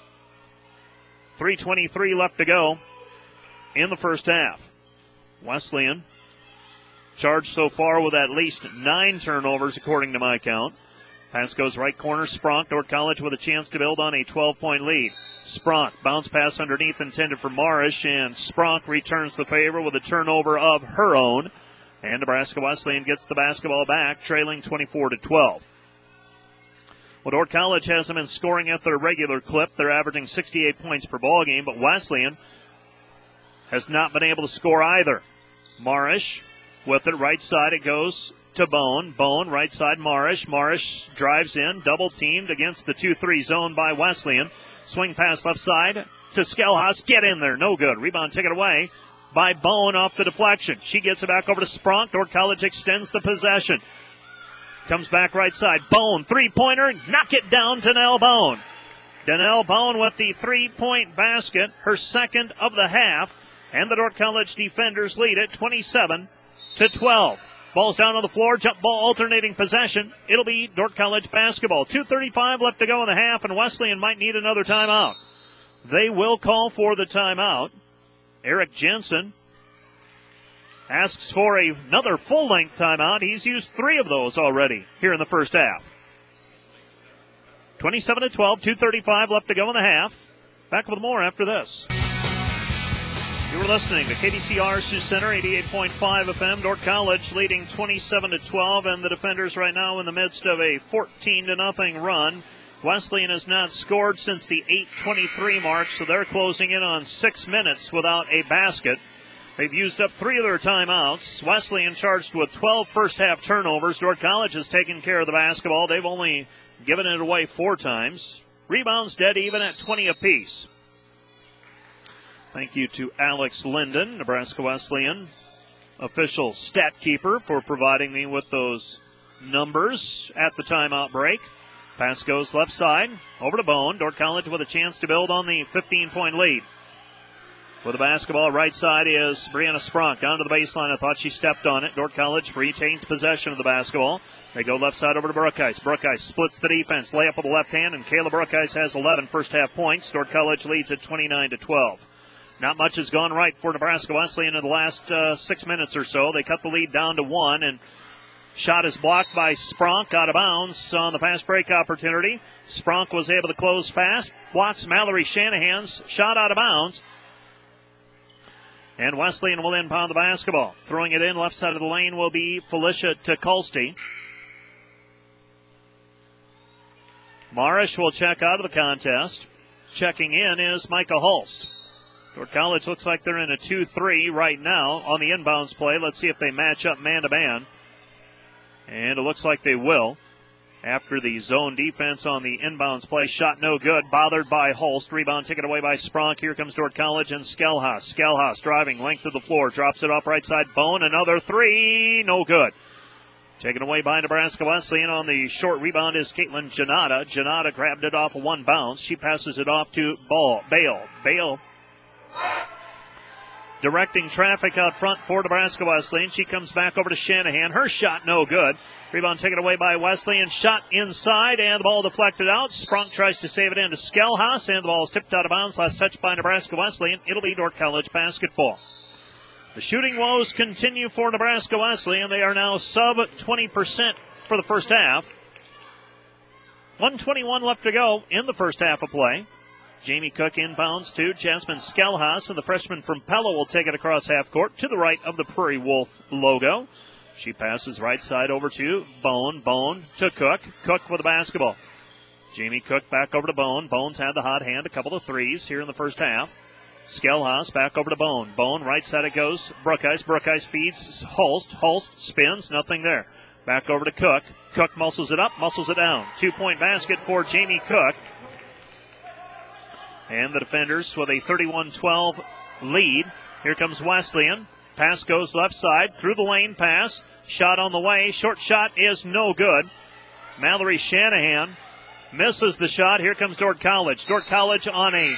3:23 left to go in the first half. Wesleyan charged so far with at least 9 turnovers according to my count. Pass goes right corner. Spronk, Dordt College with a chance to build on a 12-point lead. Spronk, bounce pass underneath intended for Marish, and Spronk returns the favor with a turnover of her own. And Nebraska Wesleyan gets the basketball back, trailing 24-12. Well, Dordt College hasn't been scoring at their regular clip. They're averaging 68 points per ball game, but Wesleyan has not been able to score either. Marish with it right side. It goes to Bone. Bone right side Marish. Marish drives in, double teamed against the 2-3 zone by Wesleyan. Swing pass left side to Skelhaus. Get in there. No good. Rebound taken away by Bone off the deflection. She gets it back over to Spronk. Dordt College extends the possession. Comes back right side. Bone, three-pointer. Knock it down to Donnell Bone. Donnell Bone with the 3-point basket, her second of the half. And the Dordt College defenders lead it 27-12. Ball's down on the floor. Jump ball alternating possession. It'll be Dordt College basketball. 2:35 left to go in the half, and Wesleyan might need another timeout. They will call for the timeout. Eric Jensen asks for another full-length timeout. He's used 3 of those already here in the first half. 27-12, 2:35 left to go in the half. Back with more after this. You were listening to KDCR Sioux Center, 88.5 FM. Dordt College leading 27-12, and the Defenders right now in the midst of a 14-0 run. Wesleyan has not scored since the 8:23 mark, so they're closing in on 6 minutes without a basket. They've used up 3 of their timeouts. Wesleyan charged with 12 first-half turnovers. Dordt College has taken care of the basketball. They've only given it away 4 times. Rebounds dead even at 20 apiece. Thank you to Alex Linden, Nebraska Wesleyan official stat keeper, for providing me with those numbers at the timeout break. Pass goes left side, over to Bone. Dordt College with a chance to build on the 15-point lead. With the basketball, right side is Brianna Spronk down to the baseline. I thought she stepped on it. Dordt College retains possession of the basketball. They go left side over to Brookhuis. Brookhuis splits the defense. Layup with the left hand, and Kayla Brookhuis has 11 first-half points. Dordt College leads at 29-12. Not much has gone right for Nebraska Wesleyan in the last 6 minutes or so. They cut the lead down to 1, and shot is blocked by Spronk out of bounds on the fast break opportunity. Spronk was able to close fast, blocks Mallory Shanahan's shot out of bounds. And Wesleyan will inbound the basketball. Throwing it in left side of the lane will be Felicia Tukulski. Marish will check out of the contest. Checking in is Micah Hulst. Dordt College looks like they're in a 2-3 right now on the inbounds play. Let's see if they match up man-to-man. And it looks like they will. After the zone defense on the inbounds play, shot no good, bothered by Holst. Rebound taken away by Spronk. Here comes Dordt College and Skelhaus. Skelhaus driving length of the floor, drops it off right side. Bone, another 3, no good. Taken away by Nebraska Wesleyan. On the short rebound is Caitlin Janata. Janata grabbed it off of one bounce. She passes it off to Bale. Bale directing traffic out front for Nebraska Wesleyan. She comes back over to Shanahan. Her shot no good. Rebound taken away by Wesleyan. Shot inside, and the ball deflected out. Sprunk tries to save it into Skelhaus, and the ball is tipped out of bounds. Last touch by Nebraska Wesleyan. It'll be Dordt College basketball. The shooting woes continue for Nebraska Wesleyan. They are now sub 20% for the first half. 1:21 left to go in the first half of play. Jamie Cook inbounds to Jasmine Skelhaus, and the freshman from Pella will take it across half court to the right of the Prairie Wolf logo. She passes right side over to Bone. Bone to Cook. Cook with the basketball. Jamie Cook back over to Bone. Bone's had the hot hand, a couple of threes here in the first half. Skelhaus back over to Bone. Bone, right side it goes. Brookhuis. Brookhuis feeds Holst. Holst spins, nothing there. Back over to Cook. Cook muscles it up, muscles it down. 2-point basket for Jamie Cook. And the Defenders with a 31-12 lead. Here comes Wesleyan. Pass goes left side. Through the lane pass. Shot on the way. Short shot is no good. Mallory Shanahan misses the shot. Here comes Dordt College. Dordt College on a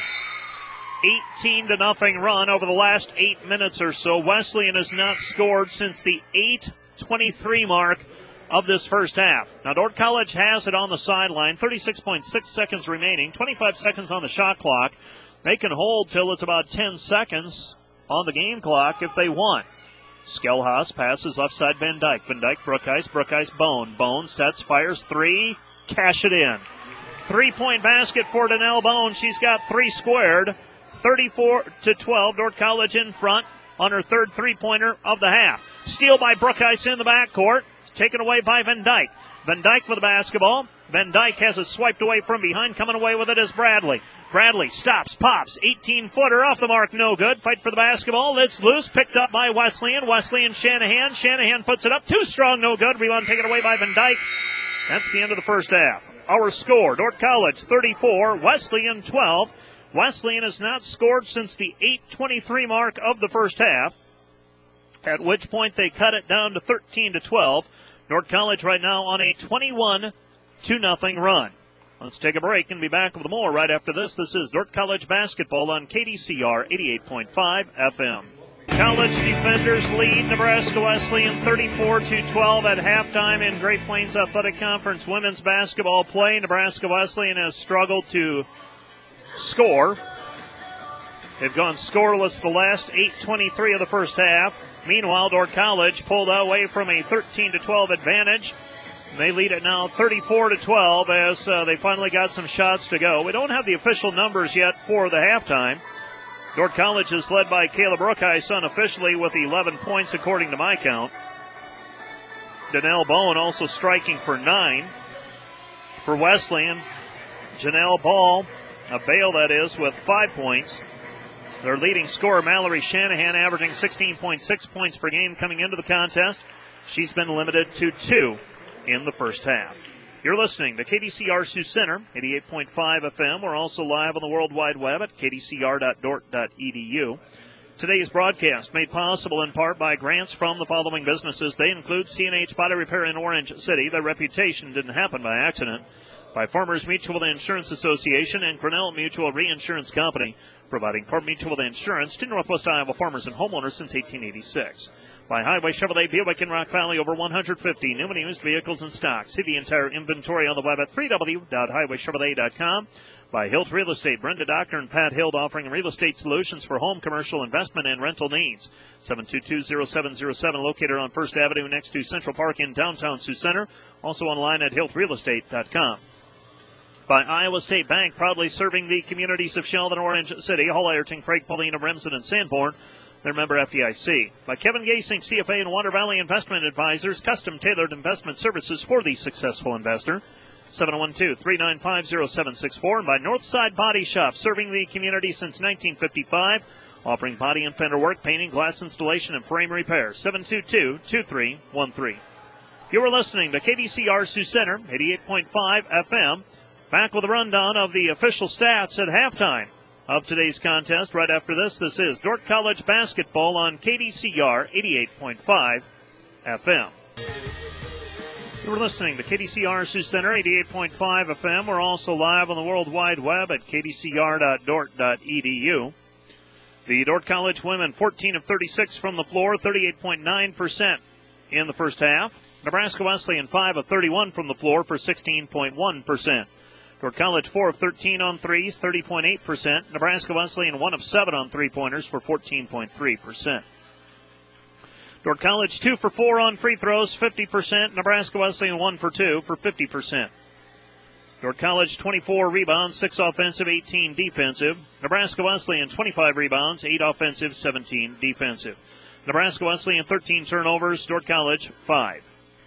18-0 run over the last 8 minutes or so. Wesleyan has not scored since the 8:23 mark of this first half. Now, Dordt College has it on the sideline. 36.6 seconds remaining. 25 seconds on the shot clock. They can hold till it's about 10 seconds on the game clock if they want. Skelhaus passes left side Van Dyke. Van Dyke, Brookhuis. Brookhuis, Bone. Bone sets, fires 3. Cash it in. 3-point basket for Danelle Bone. She's got 3 squared. 34-12. Dordt College in front on her third 3-pointer of the half. Steal by Brookhuis in the backcourt. Taken away by Van Dyke. Van Dyke with the basketball. Van Dyke has it swiped away from behind. Coming away with it is Bradley. Bradley stops, pops. 18-footer off the mark, no good. Fight for the basketball. It's loose. Picked up by Wesleyan. Wesleyan, Shanahan. Shanahan puts it up. Too strong, no good. Rebound taken away by Van Dyke. That's the end of the first half. Our score, Dordt College 34, Wesleyan 12. Wesleyan has not scored since the 8:23 mark of the first half, at which point they cut it down to 13-12. Dordt College right now on a 21-0 run. Let's take a break and be back with more right after this. This is Dordt College basketball on KDCR 88.5 FM. College Defenders lead Nebraska Wesleyan 34-12 at halftime in Great Plains Athletic Conference women's basketball play. Nebraska Wesleyan has struggled to score. They've gone scoreless the last 8:23 of the first half. Meanwhile, Dordt College pulled away from a 13-12 advantage. They lead it now 34-12 as they finally got some shots to go. We don't have the official numbers yet for the halftime. Dordt College is led by Kayla Brookhuis unofficially with 11 points according to my count. Danelle Bowen also striking for 9. For Wesleyan, Janelle Bale that is, with 5 points. Their leading scorer, Mallory Shanahan, averaging 16.6 points per game coming into the contest. She's been limited to 2 in the first half. You're listening to KDCR Sioux Center, 88.5 FM. We're also live on the World Wide Web at kdcr.dort.edu. Today's broadcast made possible in part by grants from the following businesses. They include C&H Body Repair in Orange City. Their reputation didn't happen by accident. By Farmers Mutual Insurance Association and Grinnell Mutual Reinsurance Company, providing farm mutual insurance to Northwest Iowa farmers and homeowners since 1886. By Highway Chevrolet Buick in Rock Valley, over 150 new and used vehicles in stock. See the entire inventory on the web at www.highwaychevrolet.com. By Hilt Real Estate, Brenda Doctor and Pat Hilt offering real estate solutions for home, commercial, investment, and rental needs. 722-0707 located on First Avenue next to Central Park in downtown Sioux Center. Also online at hiltrealestate.com. By Iowa State Bank, proudly serving the communities of Sheldon, Orange City, Hull, Ayrton, Craig, Paulina, Remsen, and Sanborn. They're member FDIC. By Kevin Gasing, CFA and Water Valley Investment Advisors, custom tailored investment services for the successful investor. 712-395-0764. And by Northside Body Shop, serving the community since 1955, offering body and fender work, painting, glass installation, and frame repair. 722-2313. You are listening to KDCR Sioux Center, 88.5 FM. Back with a rundown of the official stats at halftime of today's contest. Right after this, this is Dordt College basketball on KDCR 88.5 FM. You're listening to KDCR Sioux Center 88.5 FM. We're also live on the World Wide Web at kdcr.dort.edu. The Dordt College women 14 of 36 from the floor, 38.9% in the first half. Nebraska Wesleyan 5 of 31 from the floor for 16.1%. Dordt College 4 of 13 on threes, 30.8%. Nebraska Wesleyan 1 of 7 on three-pointers for 14.3%. Dordt College 2 for 4 on free throws, 50%. Nebraska Wesleyan 1 for 2 for 50%. Dordt College 24 rebounds, 6 offensive, 18 defensive. Nebraska Wesleyan 25 rebounds, 8 offensive, 17 defensive. Nebraska Wesleyan 13 turnovers, Dordt College 5.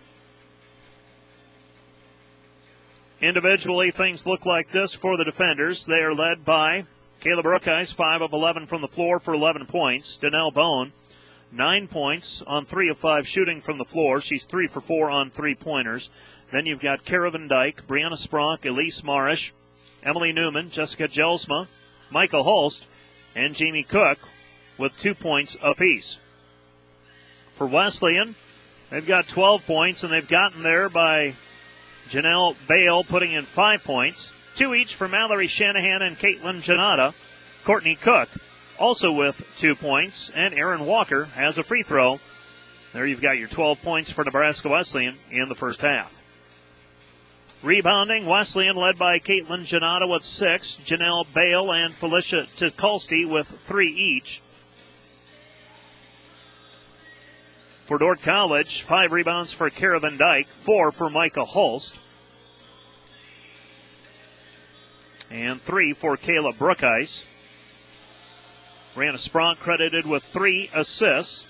Individually, things look like this for the defenders. They are led by Kayla Brookhuis, 5 of 11 from the floor for 11 points. Danelle Bowen, 9 points on 3 of 5 shooting from the floor. She's 3 for 4 on three-pointers. Then you've got Kara Van Dyke, Brianna Spronk, Elise Marish, Emily Newman, Jessica Jelsma, Michael Holst, and Jamie Cook with 2 points apiece. For Wesleyan, they've got 12 points, and they've gotten there by Janelle Bale putting in 5 points, 2 each for Mallory Shanahan and Caitlin Janata. Courtney Cook also with 2 points, and Aaron Walker has a free throw. There you've got your 12 points for Nebraska Wesleyan in the first half. Rebounding, Wesleyan led by Caitlin Janata with 6, Janelle Bale and Felicia Tukolsky with 3 each. For Dordt College, 5 rebounds for Kara Van Dyke, 4 for Micah Holst, and 3 for Kayla Brookhuis. Brianna Spronk credited with 3 assists,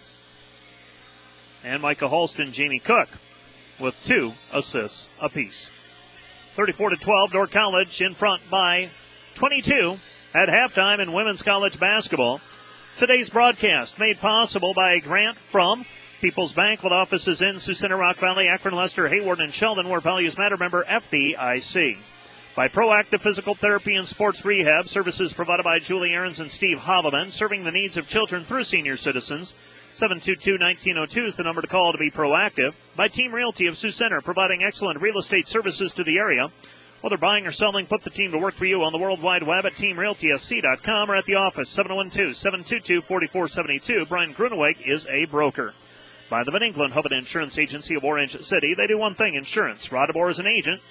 and Micah Holst and Jamie Cook with 2 assists apiece. 34-12, Dordt College in front by 22 at halftime in women's college basketball. Today's broadcast made possible by a grant from People's Bank with offices in Sioux Center, Rock Valley, Akron, Lester, Hayward, and Sheldon, where values matter, member FDIC. By Proactive Physical Therapy and Sports Rehab, services provided by Julie Ahrens and Steve Haveman, serving the needs of children through senior citizens. 722-1902 is the number to call to be proactive. By Team Realty of Sioux Center, providing excellent real estate services to the area. Whether buying or selling, put the team to work for you on the World Wide Web at teamrealtysc.com or at the office, 712-722-4472. Brian Gruneweg is a broker. By the Van England Hubbard Insurance Agency of Orange City, they do one thing, insurance. Rodabor is an agent,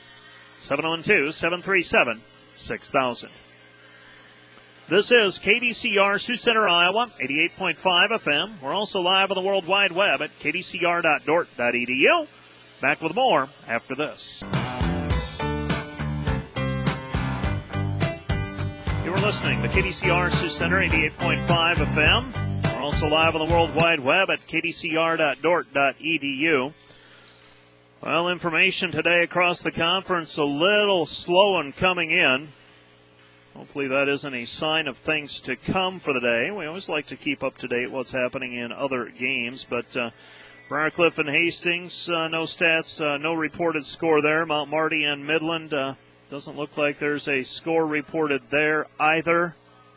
712-737-6000. This is KDCR Sioux Center, Iowa, 88.5 FM. We're also live on the World Wide Web at kdcr.dort.edu. Back with more after this. You are listening to KDCR Sioux Center 88.5 FM. We're also live on the World Wide Web at kdcr.dort.edu. Well, information today across the conference a little slow in coming in. Hopefully that isn't a sign of things to come for the day. We always like to keep up to date what's happening in other games, but Briarcliff and Hastings, no stats, no reported score there. Mount Marty and Midland, doesn't look like there's a score reported there either.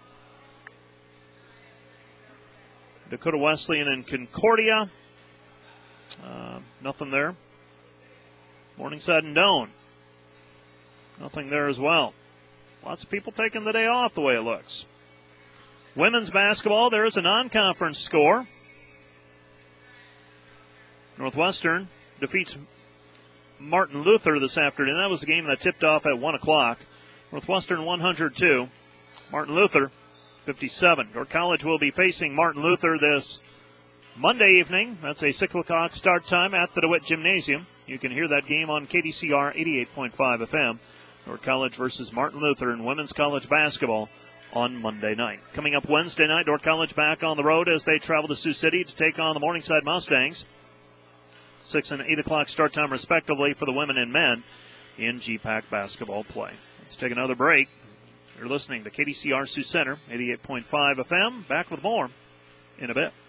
Dakota Wesleyan and Concordia, nothing there. Morningside and Doane, nothing there as well. Lots of people taking the day off the way it looks. Women's basketball, there is a non-conference score. Northwestern defeats Martin Luther this afternoon. That was the game that tipped off at 1 o'clock. Northwestern 102, Martin Luther 57. Dordt College will be facing Martin Luther this Monday evening. That's a 6 o'clock start time at the DeWitt Gymnasium. You can hear that game on KDCR 88.5 FM. Dordt College versus Martin Luther in women's college basketball on Monday night. Coming up Wednesday night, Dordt College back on the road as they travel to Sioux City to take on the Morningside Mustangs. 6 and 8 o'clock start time respectively for the women and men in GPAC basketball play. Let's take another break. You're listening to KDCR Sioux Center, 88.5 FM. Back with more in a bit.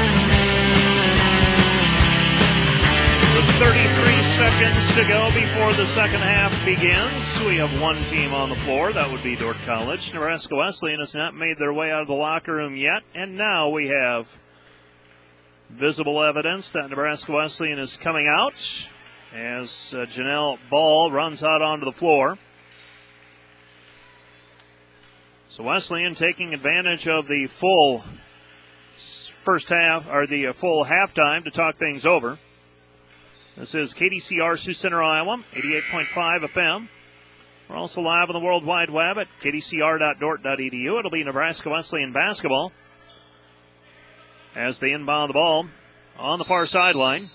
With 33 seconds to go before the second half begins, we have one team on the floor. That would be Dordt College. Nebraska Wesleyan has not made their way out of the locker room yet, and now we have visible evidence that Nebraska Wesleyan is coming out as Janelle Ball runs out onto the floor. So Wesleyan taking advantage of the full first half, or the full halftime to talk things over. This is KDCR Sioux Center, Iowa, 88.5 FM. We're also live on the World Wide Web at kdcr.dort.edu. It'll be Nebraska Wesleyan basketball as they inbound the ball on the far sideline.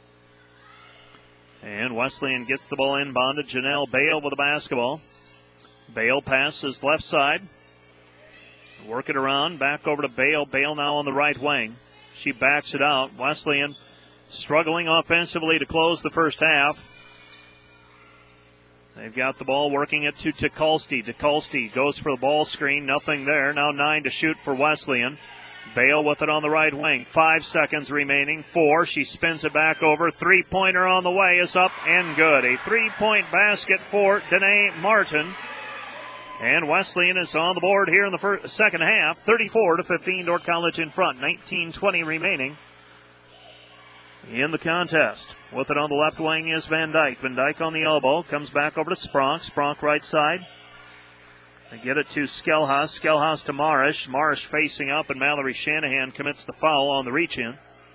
And Wesleyan gets the ball inbounded. Janelle Bale with the basketball. Bale passes left side. Work it around, back over to Bale. Bale now on the right wing. She backs it out. Wesleyan struggling offensively to close the first half. They've got the ball, working it to Tukulski. Tukulski goes for the ball screen. Nothing there. Now 9 to shoot for Wesleyan. Bale with it on the right wing. 5 seconds remaining. 4. She spins it back over. Three-pointer on the way is up and good. A three-point basket for Danae Martin. And Wesleyan is on the board here in the second half. 34-15, Dordt College in front. 19:20 remaining in the contest. With it on the left wing is Van Dyke. Van Dyke on the elbow. Comes back over to Spronk. Spronk right side. They get it to Skelhaus. Skelhaus to Marish. Marish facing up, and Mallory Shanahan commits the foul on the reach-in.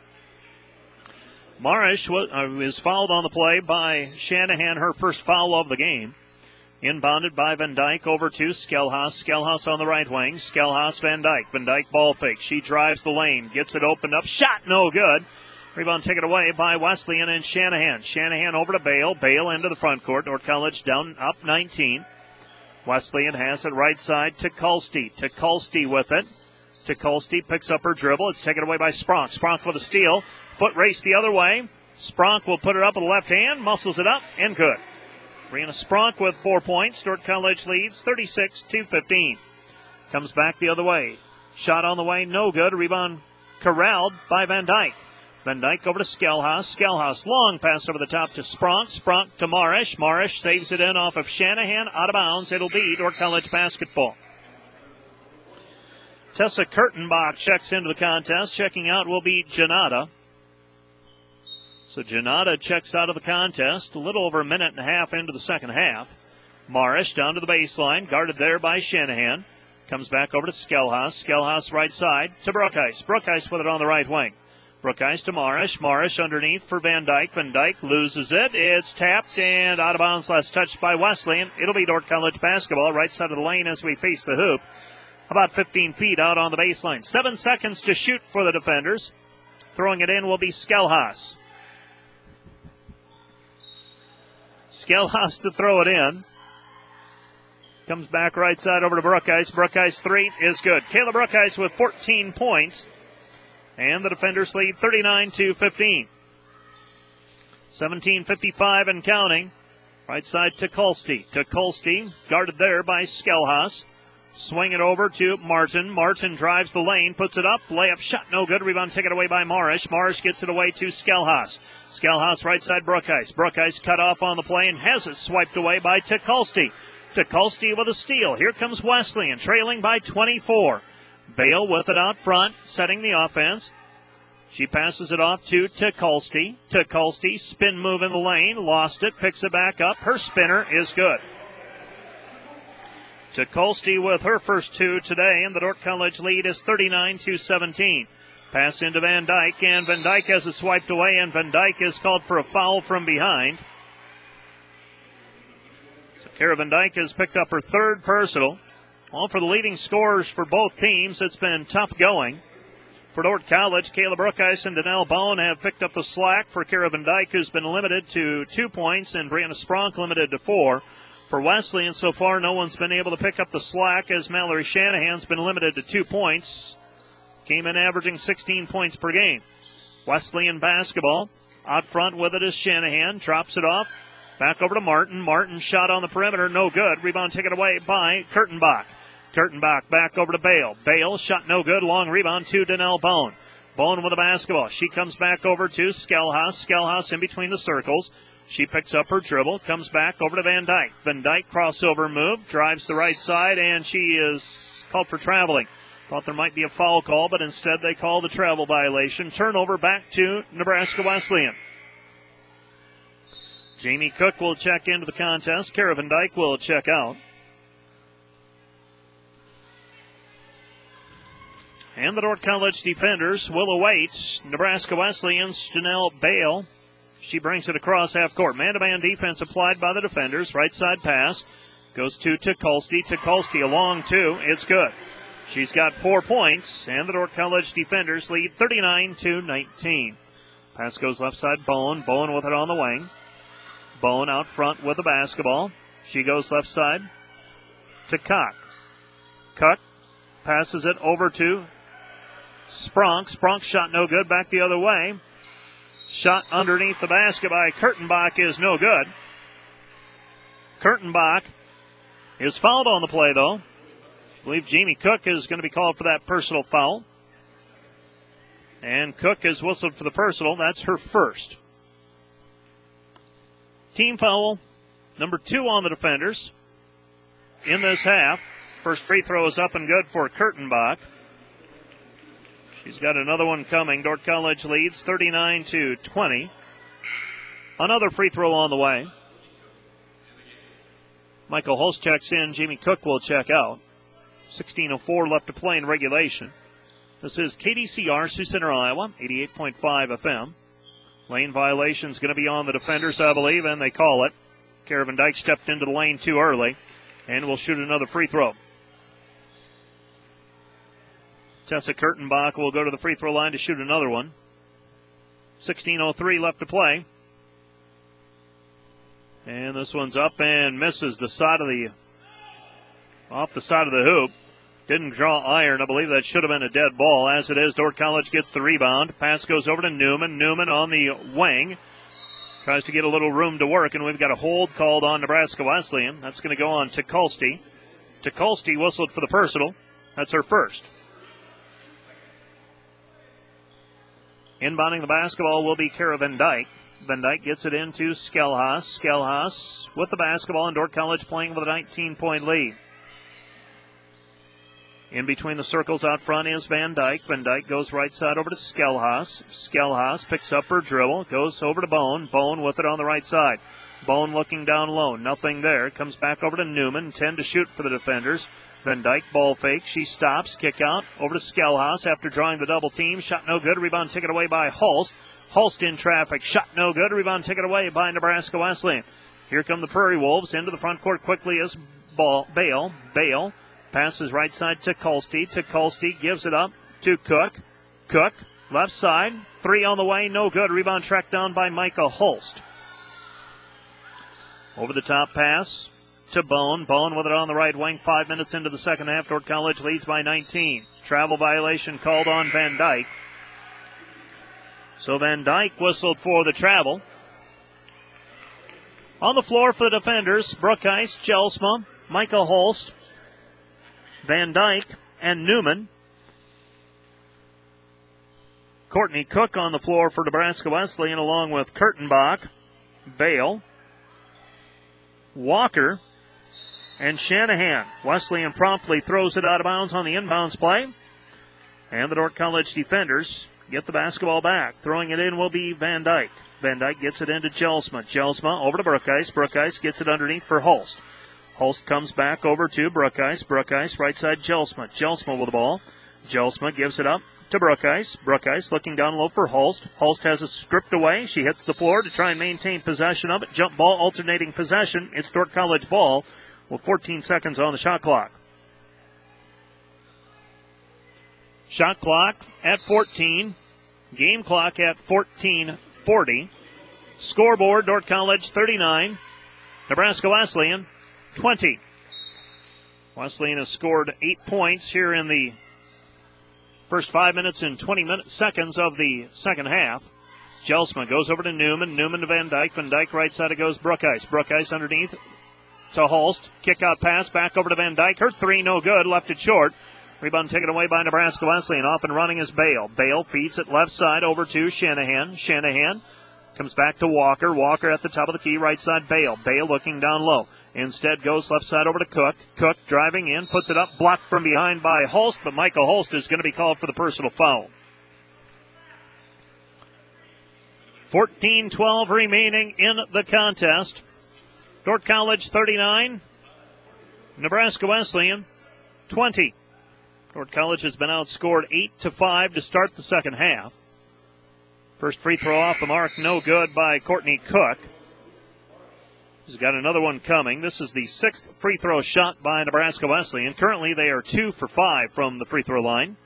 Marish is fouled on the play by Shanahan, her first foul of the game. Inbounded by Van Dyke over to Skelhaus. Skelhaus on the right wing. Skelhaus, Van Dyke. Van Dyke ball fake. She drives the lane. Gets it opened up. Shot no good. Rebound taken away by Wesleyan and Shanahan. Shanahan over to Bale. Bale into the front court. Dordt College down up 19. Wesleyan has it right side to Tukulski. Tukulski with it. Tukulski picks up her dribble. It's taken away by Spronk. Spronk with a steal. Foot race the other way. Spronk will put it up with the left hand. Muscles it up and good. Brianna Spronk with 4 points. Dordt College leads 36-15. Comes back the other way. Shot on the way. No good. Rebound corralled by Van Dyke. Van Dyke over to Skelhaus. Skelhaus, long pass over the top to Spronk. Spronk to Marish. Marish saves it in off of Shanahan. Out of bounds. It'll be Dordt College basketball. Tessa Kurtenbach checks into the contest. Checking out will be Janata. So Janata checks out of the contest. A little over a minute and a half into the second half. Marish down to the baseline. Guarded there by Shanahan. Comes back over to Skelhaus. Skelhaus right side to Brookhuis. Brookhuis with it on the right wing. Brookhuis to Marish. Marish underneath for Van Dyke. Van Dyke loses it. It's tapped and out of bounds. Last touched by Wesleyan. It'll be Dordt College basketball. Right side of the lane as we face the hoop. About 15 feet out on the baseline. 7 seconds to shoot for the defenders. Throwing it in will be Skelhaus. Skelhaus to throw it in. Comes back right side over to Brookice. Brookice 3 is good. Kayla Brookice with 14 points. And the defenders lead 39-15. 17:55 and counting. Right side to Kulste. Guarded there by Skelhaus. Swing it over to Martin. Martin drives the lane, puts it up. Layup shot, no good. Rebound taken away by Marish. Marish gets it away to Skelhaus. Skelhaus right side Brookice. Brookice cut off on the play and has it swiped away by Tukulski. Tukulski with a steal. Here comes Wesleyan, trailing by 24. Bale with it out front, setting the offense. She passes it off to Tukulski. Tukulski, spin move in the lane, lost it, picks it back up. Her spinner is good. Tukulski with her first 2 today, and the Dordt College lead is 39-17. Pass into Van Dyke, and Van Dyke has it swiped away, and Van Dyke is called for a foul from behind. So Kara Van Dyke has picked up her 3rd personal. Well, for the leading scorers for both teams, it's been tough going. For Dordt College, Kayla Brookice and Danelle Bone have picked up the slack for Kara Van Dyke, who's been limited to 2 points, and Brianna Spronk limited to 4. For Wesleyan, so far, no one's been able to pick up the slack as Mallory Shanahan's been limited to 2 points. Came in averaging 16 points per game. Wesleyan basketball. Out front with it is Shanahan. Drops it off. Back over to Martin. Martin shot on the perimeter. No good. Rebound taken away by Kurtenbach. Kurtenbach back over to Bale. Bale shot no good. Long rebound to Danelle Bone. Bone with the basketball. She comes back over to Skelhaus. Skelhaus in between the circles. She picks up her dribble, comes back over to Van Dyke. Van Dyke crossover move, drives the right side, and she is called for traveling. Thought there might be a foul call, but instead they call the travel violation. Turnover back to Nebraska Wesleyan. Jamie Cook will check into the contest. Kara Van Dyke will check out. And the Dordt College defenders will await Nebraska Wesleyan's Janelle Bale. She brings it across half court. Man-to-man defense applied by the defenders. Right side pass goes to Tukulski. Tukulski a long 2. It's good. She's got 4 points, and the Dordt College defenders lead 39-19. Pass goes left side. Bone with it on the wing. Bone out front with the basketball. She goes left side to Cook. Cook passes it over to Spronk. Spronk shot no good. Back the other way. Shot underneath the basket by Kurtenbach is no good. Kurtenbach is fouled on the play, though. I believe Jamie Cook is going to be called for that personal foul. And Cook is whistled for the personal. That's her first. Team foul number 2 on the defenders in this half. First free throw is up and good for Kurtenbach. She's got another one coming. Dordt College leads 39-20. Another free throw on the way. Michael Holst checks in. Jamie Cook will check out. 16:04 left to play in regulation. This is KDCR, Sioux Center, Iowa, 88.5 FM. Lane violation is going to be on the defenders, I believe, and they call it. Kara Van Dyke stepped into the lane too early and will shoot another free throw. Tessa Kurtenbach will go to the free throw line to shoot another one. 16:03 left to play. And this one's up and misses the side of off the side of the hoop. Didn't draw iron. I believe that should have been a dead ball. As it is, Dordt College gets the rebound. Pass goes over to Newman. Newman on the wing. Tries to get a little room to work, and we've got a hold called on Nebraska Wesleyan. That's going to go on Tukulski. Tukulski whistled for the personal. That's her first. Inbounding the basketball will be Kara Van Dyke. Van Dyke gets it into Skelhaus. Skelhaus with the basketball, and Dordt College playing with a 19-point lead. In between the circles out front is Van Dyke. Van Dyke goes right side over to Skelhaus. Skelhaus picks up her dribble, goes over to Bone. Bone with it on the right side. Bone looking down low. Nothing there. Comes back over to Newman. 10 to shoot for the defenders. Van Dyke ball fake. She stops. Kick out over to Skelhaus after drawing the double team. Shot no good. Rebound taken away by Holst. Holst in traffic. Shot no good. Rebound taken away by Nebraska Wesleyan. Here come the Prairie Wolves. Into the front court quickly is Bale. Bale passes right side to Kulste. Kulste gives it up to Cook. Cook left side. 3 on the way. No good. Rebound tracked down by Micah Holst. Over the top pass to Bone. Bone with it on the right wing. 5 minutes into the second half. Dordt College leads by 19. Travel violation called on Van Dyke. So Van Dyke whistled for the travel. On the floor for the defenders, Brookice, Jelsma, Michael Holst, Van Dyke, and Newman. Courtney Cook on the floor for Nebraska Wesleyan, along with Kurtenbach, Bale, Walker, and Shanahan. Wesleyan promptly throws it out of bounds on the inbounds play. And the Dordt College defenders get the basketball back. Throwing it in will be Van Dyke. Van Dyke gets it into Jelsma. Jelsma over to Brookice. Brookice gets it underneath for Holst. Holst comes back over to Brookice. Brookice right side Jelsma. Jelsma with the ball. Jelsma gives it up to Brookice. Brookice looking down low for Holst. Holst has it stripped away. She hits the floor to try and maintain possession of it. Jump ball alternating possession. It's Dordt College ball with 14 seconds on the shot clock. Shot clock at 14. Game clock at 14:40. Scoreboard, Dordt College 39. Nebraska Wesleyan 20. Wesleyan has scored 8 points here in the first 5 minutes and 20 seconds of the second half. Jelsma goes over to Newman. Newman to Van Dyke. Van Dyke right side it goes Brookice. Brookice underneath to Holst. Kick out pass back over to Van Dyke. Her three no good. Left it short. Rebound taken away by Nebraska Wesleyan. Off and running is Bale. Bale feeds it left side over to Shanahan. Shanahan comes back to Walker. Walker at the top of the key. Right side Bale. Bale looking down low. Instead goes left side over to Cook. Cook driving in. Puts it up. Blocked from behind by Holst. But Michael Holst is going to be called for the personal foul. 14-12 remaining in the contest. Dordt College 39. Nebraska Wesleyan 20. Dordt College has been outscored 8-5 to start the second half. First free throw off the mark, no good by Courtney Cook. He's got another one coming. This is the sixth free throw shot by Nebraska Wesleyan. Currently they are 2 for 5 from the free throw line.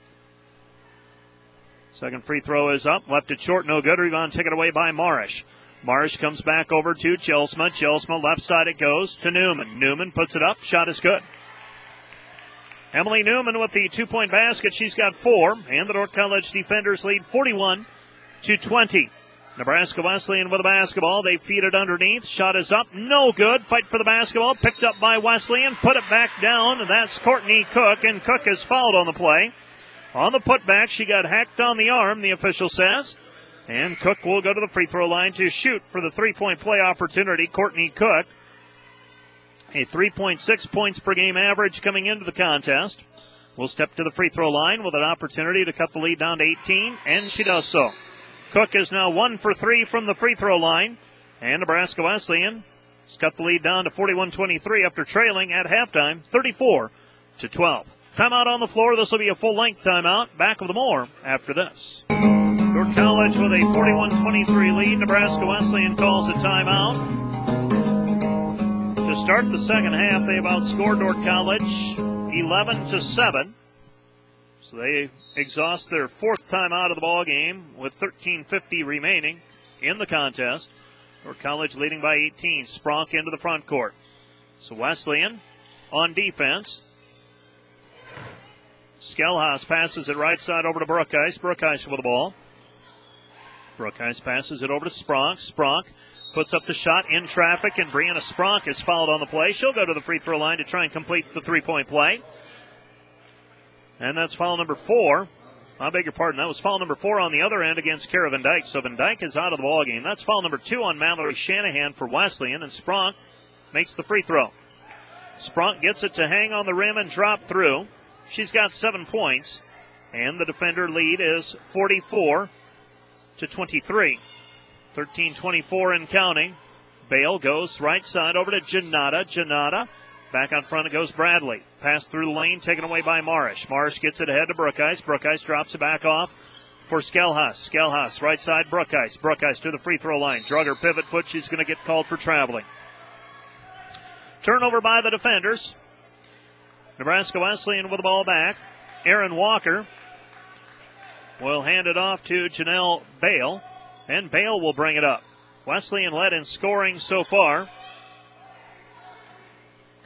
Second free throw is up, left it short, no good. Rebound taken away by Marish. Marish comes back over to Jelsma. Jelsma left side it goes to Newman. Newman puts it up, shot is good. Emily Newman with the 2-point basket. She's got 4, and the Dordt College defenders lead 41-20. Nebraska Wesleyan with the basketball. They feed it underneath. Shot is up. No good. Fight for the basketball. Picked up by Wesleyan. Put it back down. That's Courtney Cook, and Cook is fouled on the play. On the putback, she got hacked on the arm, the official says. And Cook will go to the free throw line to shoot for the 3-point play opportunity. Courtney Cook, a 3.6 points per game average coming into the contest, will step to the free throw line with an opportunity to cut the lead down to 18, and she does so. Cook is now 1 for 3 from the free throw line, and Nebraska Wesleyan has cut the lead down to 41-23 after trailing at halftime, 34-12. Timeout on the floor. This will be a full-length timeout. Back with more after this. Dordt College with a 41-23 lead. Nebraska Wesleyan calls a timeout. To start the second half, they've outscored Dordt College 11-7. So they exhaust their fourth timeout of the ball game with 13:50 remaining in the contest. Dordt College leading by 18. Spronk into the front court. So Wesleyan on defense. Skelhaus passes it right side over to Brookice. Brookice with the ball. Brookice passes it over to Spronk. Spronk puts up the shot in traffic, and Brianna Spronk is fouled on the play. She'll go to the free throw line to try and complete the 3-point play. And that's foul number 4. I beg your pardon. That was foul number 4 on the other end against Kara Van Dyke. So Van Dyke is out of the ball game. That's foul number 2 on Mallory Shanahan for Wesleyan, and Spronk makes the free throw. Spronk gets it to hang on the rim and drop through. She's got 7 points, and the defender lead is 44-23. 13-24 and counting. Bale goes right side over to Janata. Janata back on front it goes Bradley. Pass through the lane taken away by Marish. Marish gets it ahead to Brookice. Brookice drops it back off for Skelhaus. Skelhaus right side Brookice. Brookice to the free throw line. Drug her pivot foot. She's going to get called for traveling. Turnover by the defenders. Nebraska Wesleyan with the ball back. Aaron Walker will hand it off to Janelle Bale, and Bale will bring it up. Wesleyan led in scoring so far.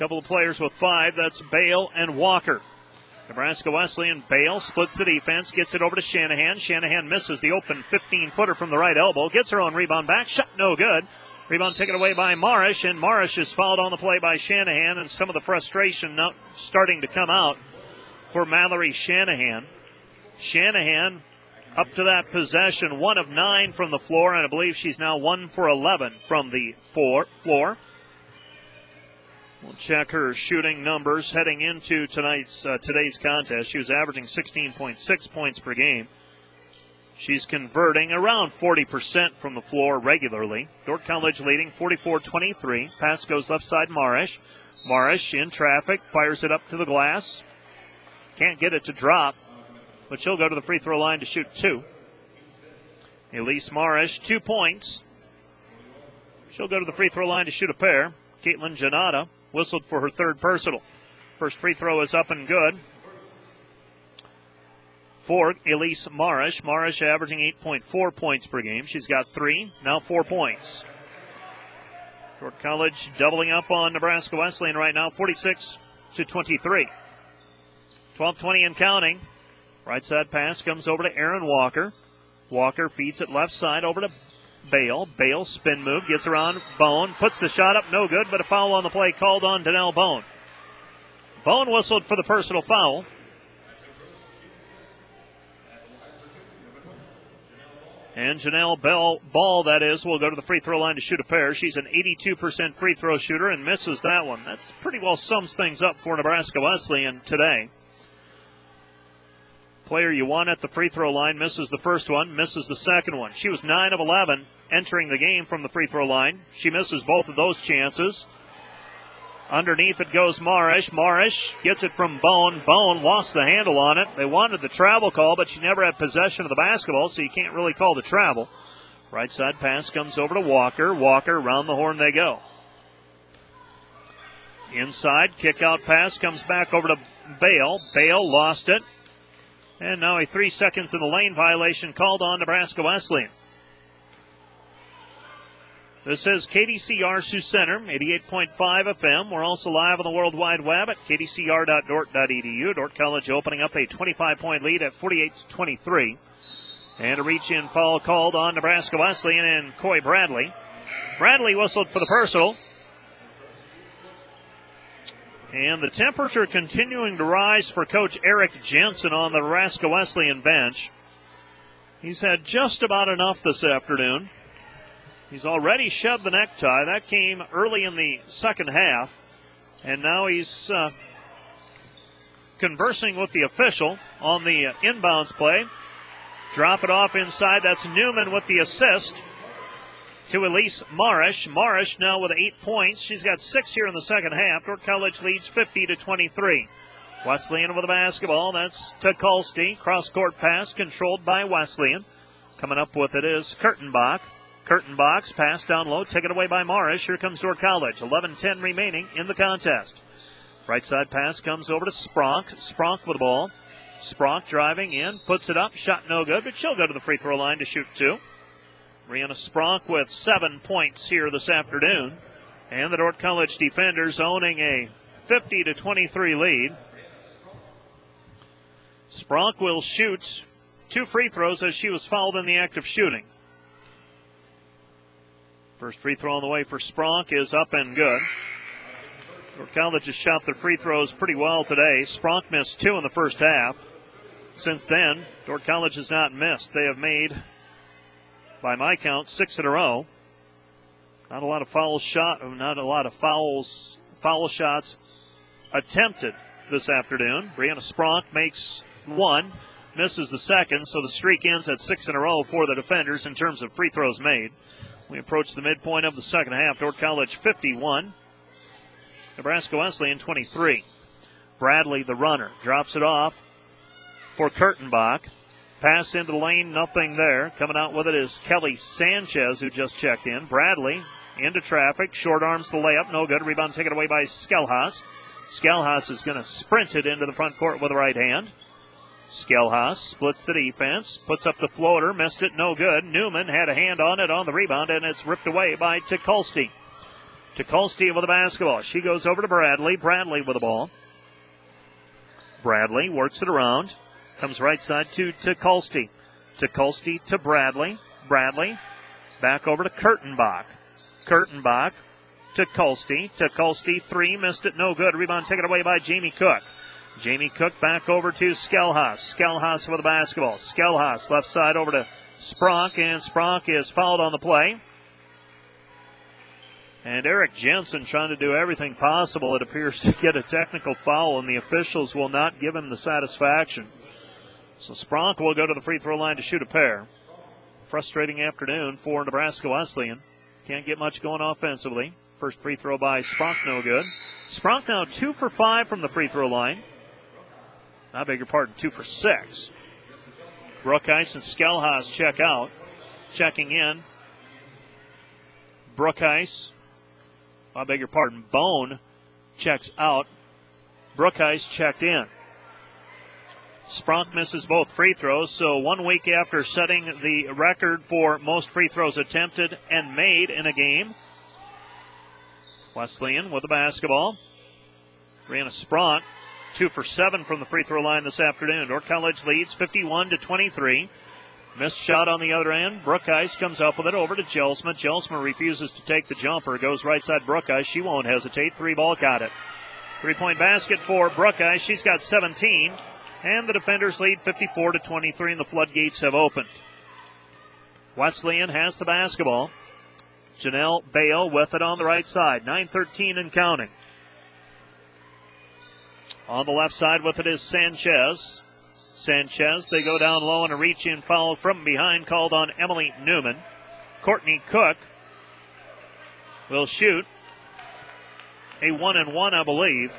couple of players with 5. That's Bale and Walker. Nebraska Wesleyan, Bale splits the defense, gets it over to Shanahan. Shanahan misses the open 15-footer from the right elbow, gets her own rebound back, shot no good. Rebound taken away by Marish, and Marish is fouled on the play by Shanahan, and some of the frustration now starting to come out for Mallory Shanahan. Shanahan up to that possession, 1 of 9 from the floor, and I believe she's now 1 for 11 from the floor. We'll check her shooting numbers heading into today's contest. She was averaging 16.6 points per game. She's converting around 40% from the floor regularly. Dordt College leading 44-23. Pass goes left side, Marish. Marish in traffic, fires it up to the glass. Can't get it to drop, but she'll go to the free throw line to shoot 2. Elise Marish, 2 points. She'll go to the free throw line to shoot a pair. Caitlin Janata whistled for her 3rd personal. First free throw is up and good for Elise Marish. Marish averaging 8.4 points per game. She's got 3, now 4 points. Dordt College doubling up on Nebraska Wesleyan right now, 46-23. 12:20 and counting. Right side pass comes over to Aaron Walker. Walker feeds it left side over to Bale. Bale spin move, gets around Bone, puts the shot up, no good, but a foul on the play called on Danelle Bone. Bone whistled for the personal foul. And Janelle Ball, that is, will go to the free throw line to shoot a pair. She's an 82% free throw shooter and misses that one. That's pretty well sums things up for Nebraska Wesleyan today. Player you want at the free throw line misses the first one, misses the second one. She was 9 of 11 entering the game from the free throw line. She misses both of those chances. Underneath it goes Marish. Marish gets it from Bone. Bone lost the handle on it. They wanted the travel call, but she never had possession of the basketball, so you can't really call the travel. Right side pass comes over to Walker. Walker, round the horn they go. Inside, kick out pass comes back over to Bale. Bale lost it. And now a 3 seconds in the lane violation called on Nebraska Wesleyan. This is KDCR Sioux Center, 88.5 FM. We're also live on the World Wide Web at kdcr.dort.edu. Dordt College opening up a 25-point lead at 48-23. And a reach-in foul called on Nebraska Wesleyan and Coy Bradley. Bradley whistled for the personal. And the temperature continuing to rise for Coach Eric Jensen on the Nebraska Wesleyan bench. He's had just about enough this afternoon. He's already shed the necktie. That came early in the second half. And now he's conversing with the official on the inbounds play. Drop it off inside. That's Newman with the assist to Elise Marish. Marish now with 8 points. She's got 6 here in the second half. Dordt College leads 50-23. Wesleyan with the basketball. That's Tukulski. Cross-court pass controlled by Wesleyan. Coming up with it is Kurtenbach. Kurtenbach's pass down low, taken away by Marish. Here comes Dordt College. 11-10 remaining in the contest. Right side pass comes over to Spronk. Spronk with the ball. Spronk driving in, puts it up. Shot no good, but she'll go to the free throw line to shoot 2. Brianna Spronk with 7 points here this afternoon. And the Dordt College defenders owning a 50-23 lead. Spronk will shoot 2 free throws as she was fouled in the act of shooting. First free throw on the way for Spronk is up and good. Dordt College has shot their free throws pretty well today. Spronk missed 2 in the first half. Since then, Dordt College has not missed. They have made, by my count, 6 in a row. Not a lot of foul shots attempted this afternoon. Brianna Spronk makes 1, misses the second, so the streak ends at 6 in a row for the defenders in terms of free throws made. We approach the midpoint of the second half. Dordt College 51, Nebraska Wesleyan 23. Bradley, the runner, drops it off for Kurtenbach. Pass into the lane, nothing there. Coming out with it is Kelly Sanchez, who just checked in. Bradley into traffic, short arms the layup, no good. Rebound taken away by Skelhaas. Skelhaas is going to sprint it into the front court with the right hand. Skelhaas splits the defense, puts up the floater, missed it, no good. Newman had a hand on it on the rebound, and it's ripped away by Tukulski. Tukulski with the basketball. She goes over to Bradley. Bradley with the ball. Bradley works it around. Comes right side to Tukulski. Tukulski to Bradley. Bradley back over to Kurtenbach. Kurtenbach to Tukulski. Tukulski, three. Missed it. No good. Rebound taken away by Jamie Cook. Jamie Cook back over to Skelhaus. Skelhaus with the basketball. Skelhaus left side over to Spronk, and Spronk is fouled on the play. And Eric Jensen trying to do everything possible, it appears, to get a technical foul, and the officials will not give him the satisfaction. So Spronk will go to the free throw line to shoot a pair. Frustrating afternoon for Nebraska Wesleyan. Can't get much going offensively. First free throw by Spronk, no good. Spronk now 2 for 5 from the free throw line. I beg your pardon, 2 for 6. Brookhuis and Skelhaus check out. Checking in. Brookhuis, I beg your pardon, Bone checks out. Brookhuis checked in. Spronk misses both free throws, so 1 week after setting the record for most free throws attempted and made in a game, Wesleyan with the basketball. Brianna Spronk, 2 for 7 from the free throw line this afternoon. Dordt College leads 51-23. Missed shot on the other end. Brookhuis comes up with it over to Jelsma. Jelsma refuses to take the jumper. Goes right side Brookhuis. She won't hesitate. 3-ball got it. 3-point basket for Brookhuis. She's got 17. And the defenders lead 54-23, and the floodgates have opened. Wesleyan has the basketball. Janelle Bale with it on the right side. 9:13 and counting. On the left side with it is Sanchez. Sanchez, they go down low, and a reach-in foul from behind called on Emily Newman. Courtney Cook will shoot a 1-and-1, I believe.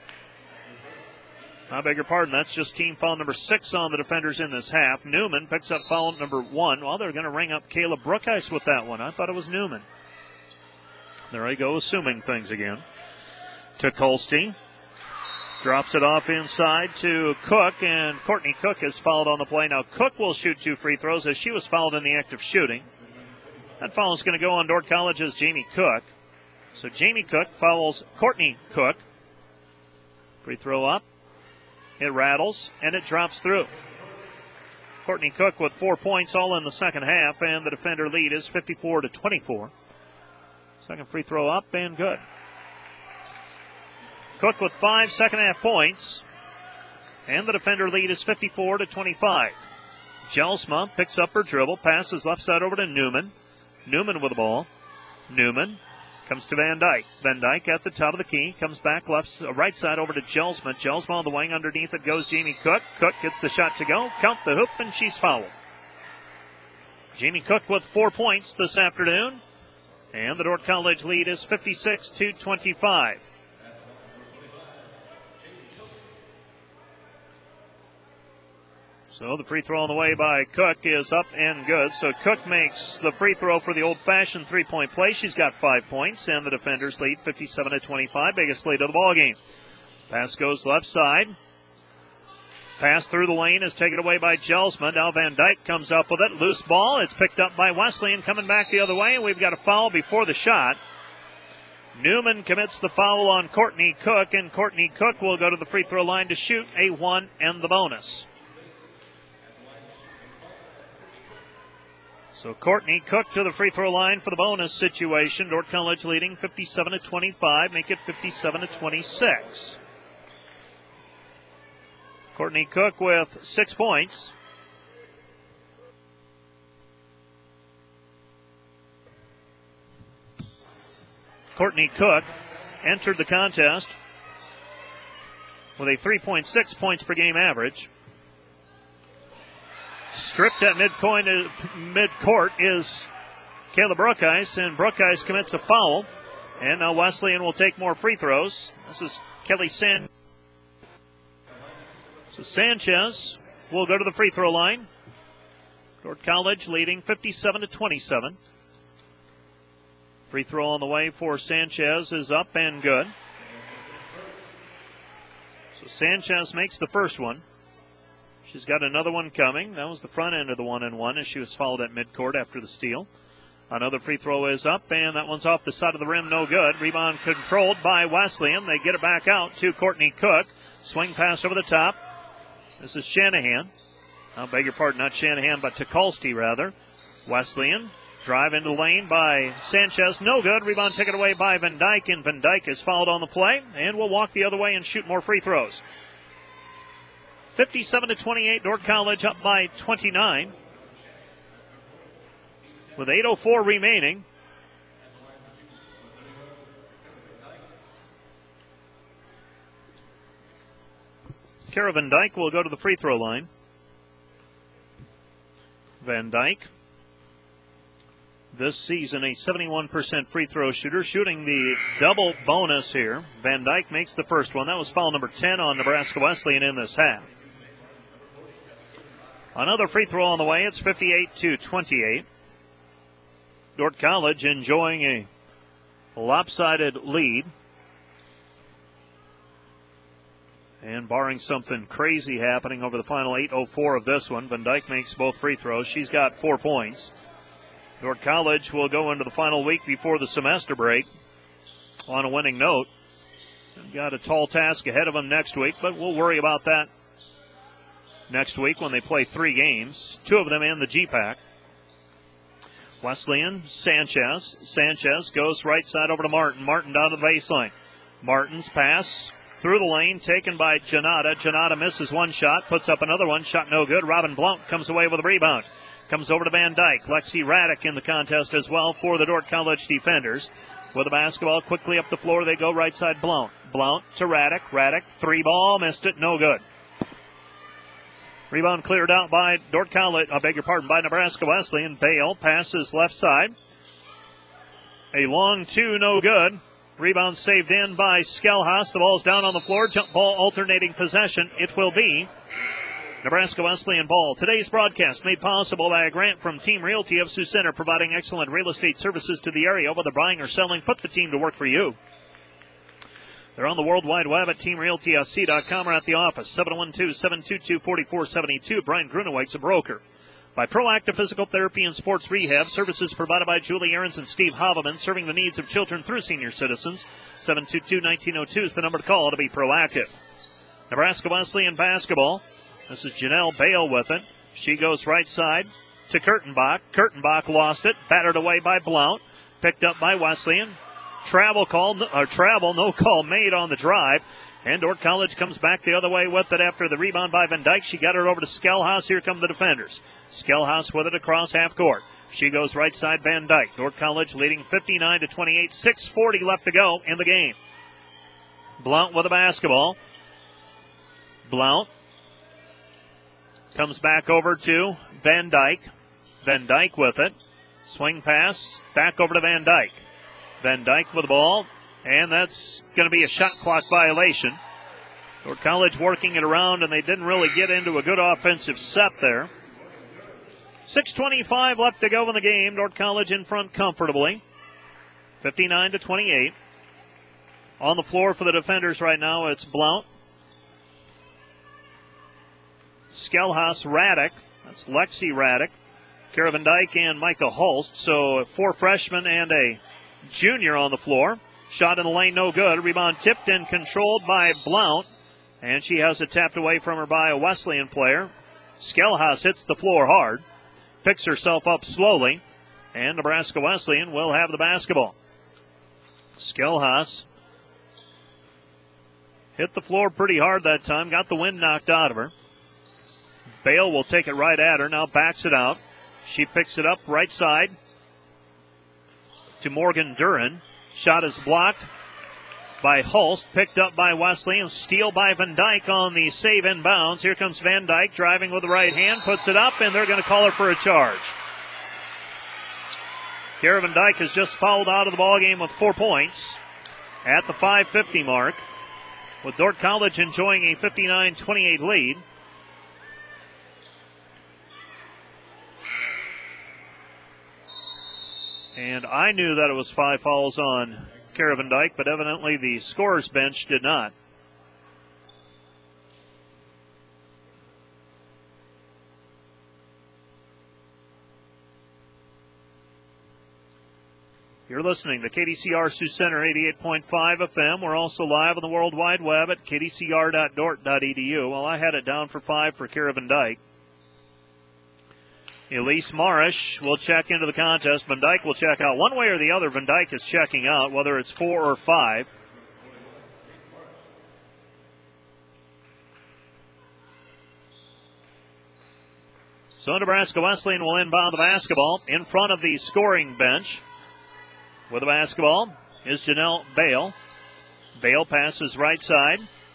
I beg your pardon, that's just team foul number 6 on the defenders in this half. Newman picks up foul number 1. Well, they're going to ring up Caleb Brookhuis with that one. I thought it was Newman. There I go, assuming things again. Tukulski drops it off inside to Cook, and Courtney Cook is fouled on the play. Now Cook will shoot 2 free throws as she was fouled in the act of shooting. That foul is going to go on Dordt College's Jamie Cook. So Jamie Cook fouls Courtney Cook. Free throw up. It rattles, and it drops through. Courtney Cook with 4 points all in the second half, and the defender lead is 54-24. Second free throw up and good. Cook with 5 second half points, and the defender lead is 54-25. Jelsma picks up her dribble, passes left side over to Newman. Newman with the ball. Newman comes to Van Dyke. Van Dyke at the top of the key. Comes back right side over to Jelsma. Jelsma on the wing. Underneath it goes Jamie Cook. Cook gets the shot to go. Count the hoop, and she's fouled. Jamie Cook with 4 points this afternoon. And the Dordt College lead is 56-25. So the free throw on the way by Cook is up and good. So Cook makes the free throw for the old-fashioned three-point play. She's got 5 points, and the defenders lead 57-25. Biggest lead of the ball game. Pass goes left side. Pass through the lane is taken away by Jelsma. Now Van Dyke comes up with it. Loose ball. It's picked up by Wesleyan coming back the other way, and we've got a foul before the shot. Newman commits the foul on Courtney Cook, and Courtney Cook will go to the free throw line to shoot a 1 and the bonus. So Courtney Cook to the free throw line for the bonus situation. Dordt College leading 57-25, make it 57-26. Courtney Cook with 6 points. Courtney Cook entered the contest with a 3.6 points per game average. Stripped at midcourt is Caleb Brookhuis, and Brookhuis commits a foul. And now Wesleyan will take more free throws. This is Kelly Sanchez. So Sanchez will go to the free throw line. Dordt College leading 57-27. Free throw on the way for Sanchez is up and good. So Sanchez makes the first one. She's got another one coming. That was the front end of the 1-and-1 as she was fouled at midcourt after the steal. Another free throw is up, and that one's off the side of the rim, no good. Rebound controlled by Wesleyan. They get it back out to Courtney Cook. Swing pass over the top. This is Shanahan. I beg your pardon, not Shanahan, but Tukolsky, rather. Wesleyan, drive into the lane by Sanchez. No good. Rebound taken away by Van Dyke, and Van Dyke is fouled on the play and will walk the other way and shoot more free throws. 57-28, Dordt College up by 29. With 8:04 remaining. Kara Van Dyke will go to the free throw line. Van Dyke, this season, a 71% free throw shooter, shooting the double bonus here. Van Dyke makes the first one. That was foul number 10 on Nebraska Wesleyan in this half. Another free throw on the way. It's 58-28. Dordt College enjoying a lopsided lead. And barring something crazy happening over the final 8:04 of this one, Van Dyke makes both free throws. She's got 4 points. Dordt College will go into the final week before the semester break on a winning note. They've got a tall task ahead of them next week, but we'll worry about that next week when they play 3 games, 2 of them in the GPAC. Wesleyan, Sanchez. Sanchez goes right side over to Martin. Martin down to the baseline. Martin's pass through the lane, taken by Janata. Janata misses one shot, puts up another one. Shot no good. Robin Blount comes away with a rebound. Comes over to Van Dyke. Lexi Raddick in the contest as well for the Dordt College defenders. With the basketball quickly up the floor, they go right side Blount. Blount to Raddick. Raddick, 3 ball, missed it, no good. Rebound cleared out by Dordt College, by Nebraska Wesleyan. Bale passes left side. A long 2, no good. Rebound saved in by Skelhaus. The ball's down on the floor. Jump ball alternating possession. It will be Nebraska Wesleyan ball. Today's broadcast made possible by a grant from Team Realty of Sioux Center, providing excellent real estate services to the area. Whether buying or selling, put the team to work for you. They're on the World Wide Web at TeamRealtySC.com or at the office, 712-722-4472. Brian Gruneweg's a broker. By Proactive Physical Therapy and Sports Rehab, services provided by Julie Ahrens and Steve Haveman, serving the needs of children through senior citizens. 722-1902 is the number to call to be proactive. Nebraska Wesleyan basketball. This is Janelle Bale with it. She goes right side to Kurtenbach. Kurtenbach lost it, battered away by Blount. Picked up by Wesleyan. No call made on the drive. And Dordt College comes back the other way with it after the rebound by Van Dyke. She got it over to Skelhaus. Here come the defenders. Skelhaus with it across half court. She goes right side Van Dyke. Dordt College leading 59-28. 6:40 left to go in the game. Blount with the basketball. Blount comes back over to Van Dyke. Van Dyke with it. Swing pass back over to Van Dyke. Van Dyke with the ball. And that's going to be a shot clock violation. Dordt College working it around, and they didn't really get into a good offensive set there. 6:25 left to go in the game. Dordt College in front comfortably. 59-28. On the floor for the defenders right now, it's Blount, Skelhaus, Raddick. That's Lexi Raddick, Kara Van Dyke, and Micah Holst. So 4 freshmen and a junior on the floor. Shot in the lane, no good. Rebound tipped and controlled by Blount. And she has it tapped away from her by a Wesleyan player. Skelhaus hits the floor hard. Picks herself up slowly. And Nebraska Wesleyan will have the basketball. Skelhaus hit the floor pretty hard that time. Got the wind knocked out of her. Bale will take it right at her. Now backs it out. She picks it up right side to Morgan Duran. Shot is blocked by Holst. Picked up by Wesleyan. Steal by Van Dyke on the save inbounds. Here comes Van Dyke driving with the right hand. Puts it up, and they're going to call her for a charge. Kara Van Dyke has just fouled out of the ballgame with 4 points at the 5:50 mark, with Dordt College enjoying a 59-28 lead. And I knew that it was 5 fouls on Kara Van Dyke, but evidently the scorer's bench did not. You're listening to KDCR Sioux Center 88.5 FM. We're also live on the World Wide Web at kdcr.dort.edu. Well, I had it down for 5 for Kara Van Dyke. Elise Marish will check into the contest. Van Dyke will check out. One way or the other, Van Dyke is checking out, whether it's 4 or 5. So Nebraska Wesleyan will inbound the basketball in front of the scoring bench. With the basketball is Janelle Bale. Bale passes right side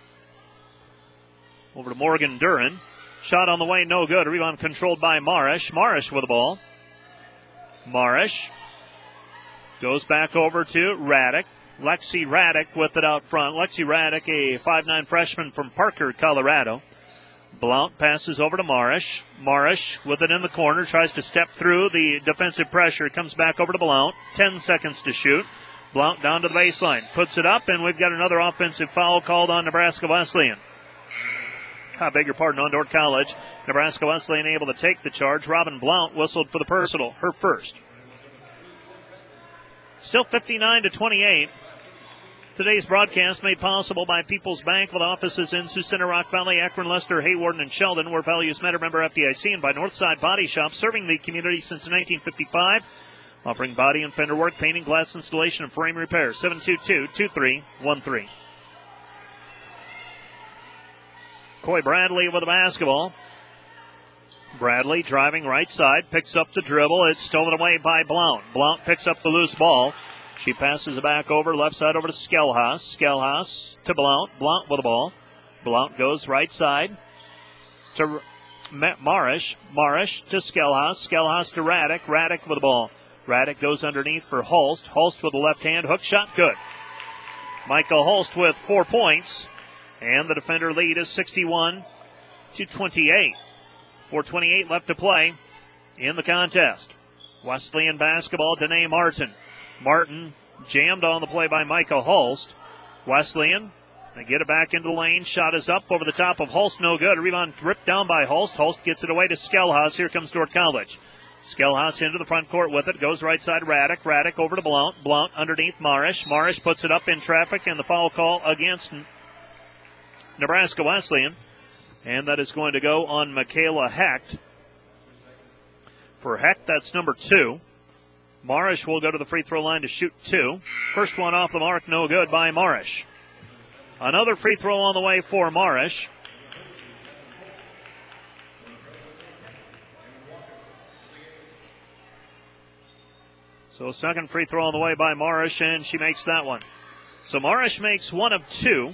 over to Morgan Duran. Shot on the way, no good. Rebound controlled by Marish. Marish with the ball. Marish goes back over to Raddick. Lexi Raddick with it out front. Lexi Raddick, a 5'9 freshman from Parker, Colorado. Blount passes over to Marish. Marish with it in the corner, tries to step through the defensive pressure. Comes back over to Blount. 10 seconds to shoot. Blount down to the baseline. Puts it up, and we've got another offensive foul called on Nebraska Wesleyan. I beg your pardon, on Dordt College. Nebraska Wesleyan able to take the charge. Robin Blount whistled for the personal, her first. Still 59-28. Today's broadcast made possible by People's Bank with offices in Sioux Center, Rock Valley, Akron, Lester, Hawarden, and Sheldon, where values matter. Member FDIC, and by Northside Body Shop, serving the community since 1955, offering body and fender work, painting, glass installation, and frame repair. 722-2313. Coy Bradley with the basketball. Bradley driving right side, picks up the dribble. It's stolen away by Blount. Blount picks up the loose ball. She passes it back over, left side over to Skelhaus. Skelhaus to Blount. Blount with the ball. Blount goes right side to Marish. Marish to Skelhaus. Skelhaus to Raddick. Raddick with the ball. Raddick goes underneath for Holst. Holst with the left hand. Hook shot good. Michael Holst with 4 points. And the defender lead is 61-28. 4:28 left to play in the contest. Wesleyan basketball, Danae Martin. Martin jammed on the play by Micah Holst. Wesleyan, they get it back into the lane. Shot is up over the top of Holst. No good. Rebound ripped down by Holst. Holst gets it away to Skelhaus. Here comes Dordt College. Skelhaus into the front court with it. Goes right side Raddick. Raddick over to Blount. Blount underneath Marish. Marish puts it up in traffic, and the foul call against Nebraska Wesleyan. And that is going to go on Michaela Hecht. For Hecht, that's number 2. Marish will go to the free throw line to shoot 2. First one off the mark, no good by Marish. Another free throw on the way for Marish. So second free throw on the way by Marish, and she makes that one. So Marish makes 1 of 2.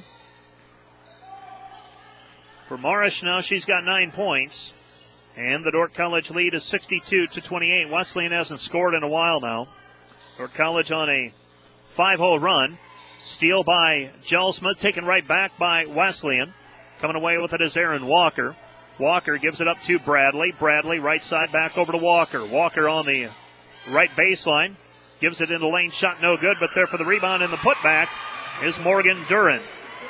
For Marish now, she's got 9 points. And the Dordt College lead is 62-28. Wesleyan hasn't scored in a while now. Dordt College on a 5-0 run. Steal by Jelsma, taken right back by Wesleyan. Coming away with it is Aaron Walker. Walker gives it up to Bradley. Bradley right side back over to Walker. Walker on the right baseline. Gives it into lane, shot no good, but there for the rebound and the putback is Morgan Duran.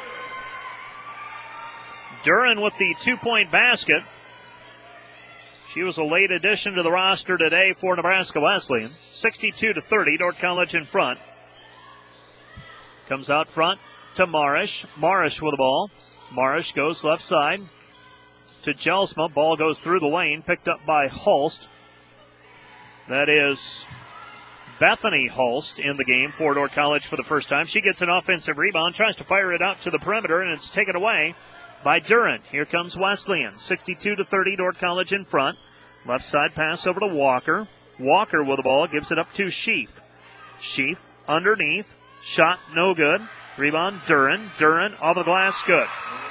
Duran with the 2-point basket. She was a late addition to the roster today for Nebraska Wesleyan. 62-30, Dordt College in front. Comes out front to Marish. Marish with the ball. Marish goes left side to Jelsma. Ball goes through the lane, picked up by Holst. That is Bethany Holst in the game for Dordt College for the first time. She gets an offensive rebound, tries to fire it out to the perimeter, and it's taken away by Duran. Here comes Wesleyan. 62-30, Dordt College in front. Left side pass over to Walker. Walker with the ball, gives it up to Sheaf. Sheaf underneath. Shot no good. Rebound Duran. Duran off the glass, good.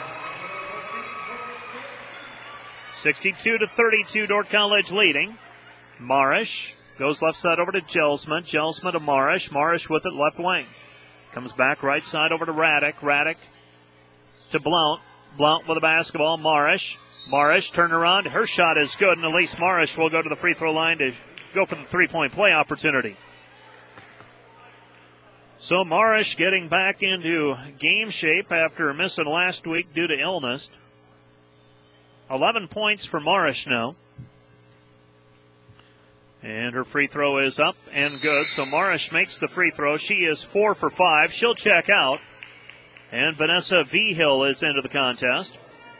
62-32, Dordt College leading. Marish goes left side over to Jelsma. Jelsma to Marish. Marish with it left wing. Comes back right side over to Raddick. Raddick to Blount. Blount with the basketball. Marish. Marish turn around. Her shot is good, and Elise Marish will go to the free throw line to go for the 3-point play opportunity. So Marish getting back into game shape after missing last week due to illness. 11 points for Marish now. And her free throw is up and good. So Marish makes the free throw. She is 4 for 5. She'll check out. And Vanessa Vigil is into the contest.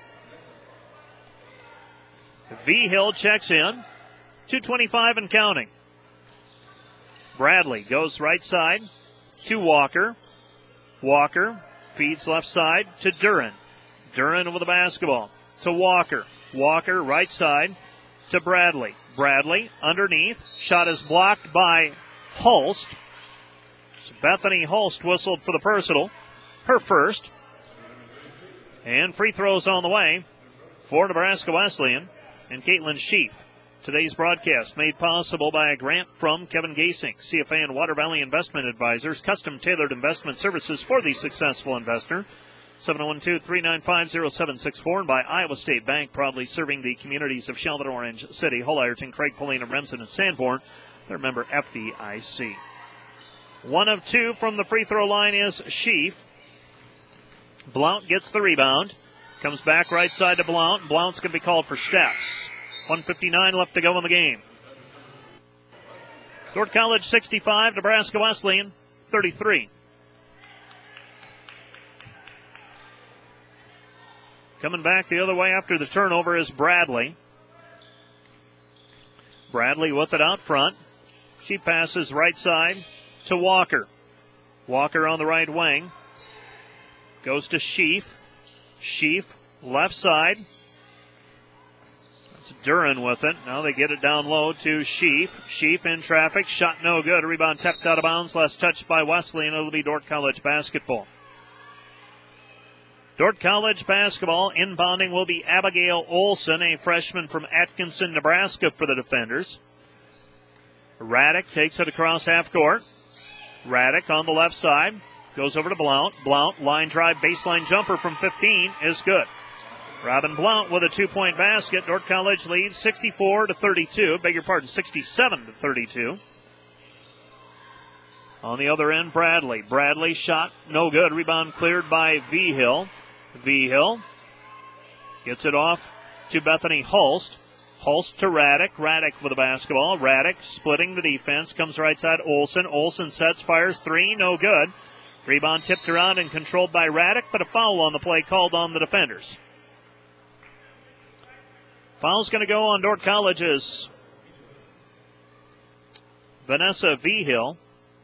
Vigil checks in. 2:25 and counting. Bradley goes right side to Walker. Walker feeds left side to Duran. Duran with the basketball to Walker. Walker right side to Bradley. Bradley underneath. Shot is blocked by Hulst. So Bethany Hulst whistled for the personal. Her first. And free throws on the way for Nebraska Wesleyan and Caitlin Sheaf. Today's broadcast made possible by a grant from Kevin Gasing, CFA and Water Valley Investment Advisors, custom tailored investment services for the successful investor. 712-395-0764, and by Iowa State Bank, proudly serving the communities of Sheldon, Orange City, Hull, Ireton, Craig, Polina, Remsen, and Sanborn. They're member FDIC. 1 of 2 from the free throw line is Sheaf. Blount gets the rebound. Comes back right side to Blount. Blount's going to be called for steps. 1:59 left to go in the game. Dordt College 65, Nebraska Wesleyan 33. Coming back the other way after the turnover is Bradley. Bradley with it out front. She passes right side to Walker. Walker on the right wing. Goes to Sheaf. Sheaf left side. That's Duran with it. Now they get it down low to Sheaf. Sheaf in traffic. Shot no good. Rebound tapped out of bounds. Last touched by Wesley, and it'll be Dordt College basketball. Dordt College basketball. Inbounding will be Abigail Olson, a freshman from Atkinson, Nebraska, for the defenders. Raddick takes it across half court. Raddick on the left side. Goes over to Blount. Blount, line drive, baseline jumper from 15 is good. Robin Blount with a 2-point basket. Dordt College leads 64-32. Beg your pardon, 67-32. On the other end, Bradley. Bradley shot no good. Rebound cleared by Vigil. Vigil gets it off to Bethany Hulst. Hulst to Raddick. Raddick with the basketball. Raddick splitting the defense. Comes right side Olson. Olson sets, fires three. No good. Rebound tipped around and controlled by Raddick, but a foul on the play called on the defenders. Foul's going to go on Dordt College's Vanessa Vigil.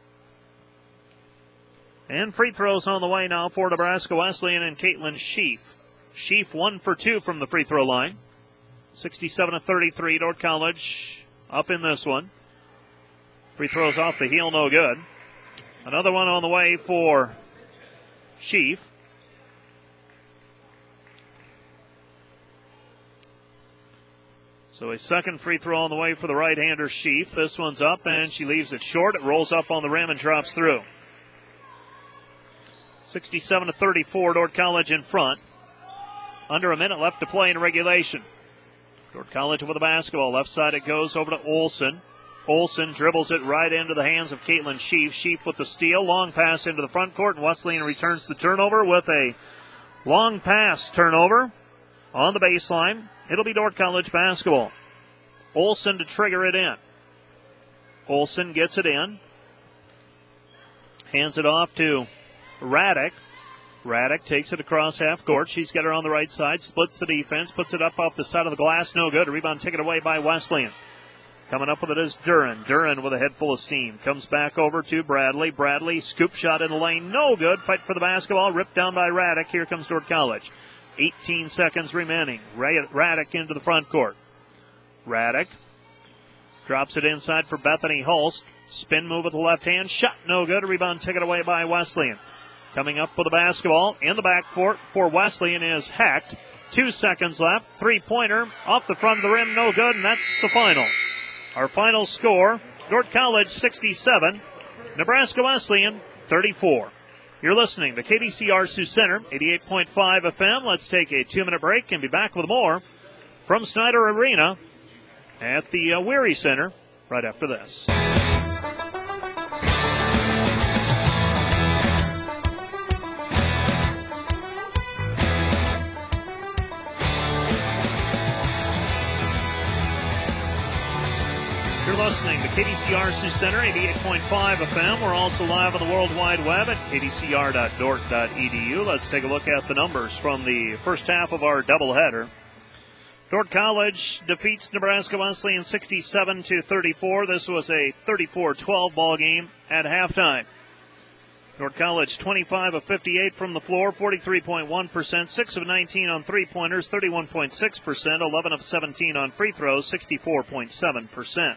And free throws on the way now for Nebraska Wesleyan and Caitlin Sheaf. Sheaf 1 for 2 from the free throw line. 67-33, Dordt College up in this one. Free throws off the heel, no good. Another one on the way for Sheaf. So a second free throw on the way for the right-hander Sheaf. This one's up, and she leaves it short. It rolls up on the rim and drops through. 67-34, Dordt College in front. Under a minute left to play in regulation. Dordt College with the basketball. Left side it goes over to Olson. Olson dribbles it right into the hands of Caitlin Sheaf. Sheaf with the steal. Long pass into the front court, and Wesleyan returns the turnover with a long pass turnover on the baseline. It'll be Dordt College basketball. Olson to trigger it in. Olson gets it in. Hands it off to Raddick. Raddick takes it across half court. She's got her on the right side. Splits the defense. Puts it up off the side of the glass. No good. A rebound taken away by Wesleyan. Coming up with it is Duran. Duran with a head full of steam. Comes back over to Bradley. Bradley, scoop shot in the lane. No good. Fight for the basketball. Ripped down by Raddick. Here comes Dordt College. 18 seconds remaining. Raddick into the front court. Raddick drops it inside for Bethany Hulst. Spin move with the left hand. Shot no good. A rebound taken away by Wesleyan. Coming up with the basketball in the backcourt for Wesleyan is Hecht. 2 seconds left. Three-pointer off the front of the rim. No good, and that's the final. Our final score, Dordt College 67, Nebraska Wesleyan 34. You're listening to KDCR Sioux Center, 88.5 FM. Let's take a 2-minute break and be back with more from Snyder Arena at the Weary Center right after this. You're listening to KDCR Sioux Center, 88.5 FM. We're also live on the World Wide Web at kdcr.dork.edu. Let's take a look at the numbers from the first half of our doubleheader. Dordt College defeats Nebraska Wesleyan 67-34. This was a 34-12 ball game at halftime. Dordt College 25 of 58 from the floor, 43.1%, 6 of 19 on three-pointers, 31.6%, 11 of 17 on free throws, 64.7%.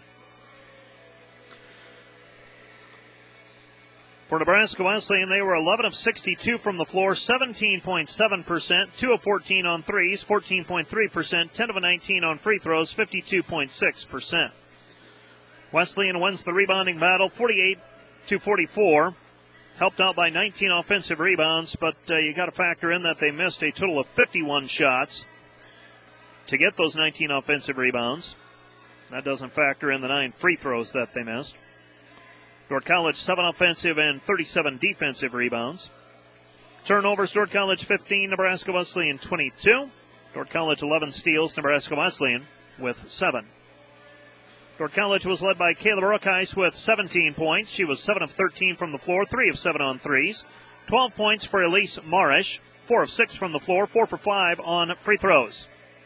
For Nebraska Wesleyan, they were 11 of 62 from the floor, 17.7%, 2 of 14 on threes, 14.3%, 10 of 19 on free throws, 52.6%. Wesleyan wins the rebounding battle 48-44, helped out by 19 offensive rebounds, but you got to factor in that they missed a total of 51 shots to get those 19 offensive rebounds. That doesn't factor in the 9 free throws that they missed. Dordt College 7 offensive and 37 defensive rebounds. Turnovers, Dordt College 15, Nebraska Wesleyan 22. Dordt College 11 steals, Nebraska Wesleyan with 7. Dordt College was led by Kayla Brookheis with 17 points. She was 7 of 13 from the floor, 3 of 7 on threes. 12 points for Elise Marish, 4 of 6 from the floor, 4 for 5 on free throws.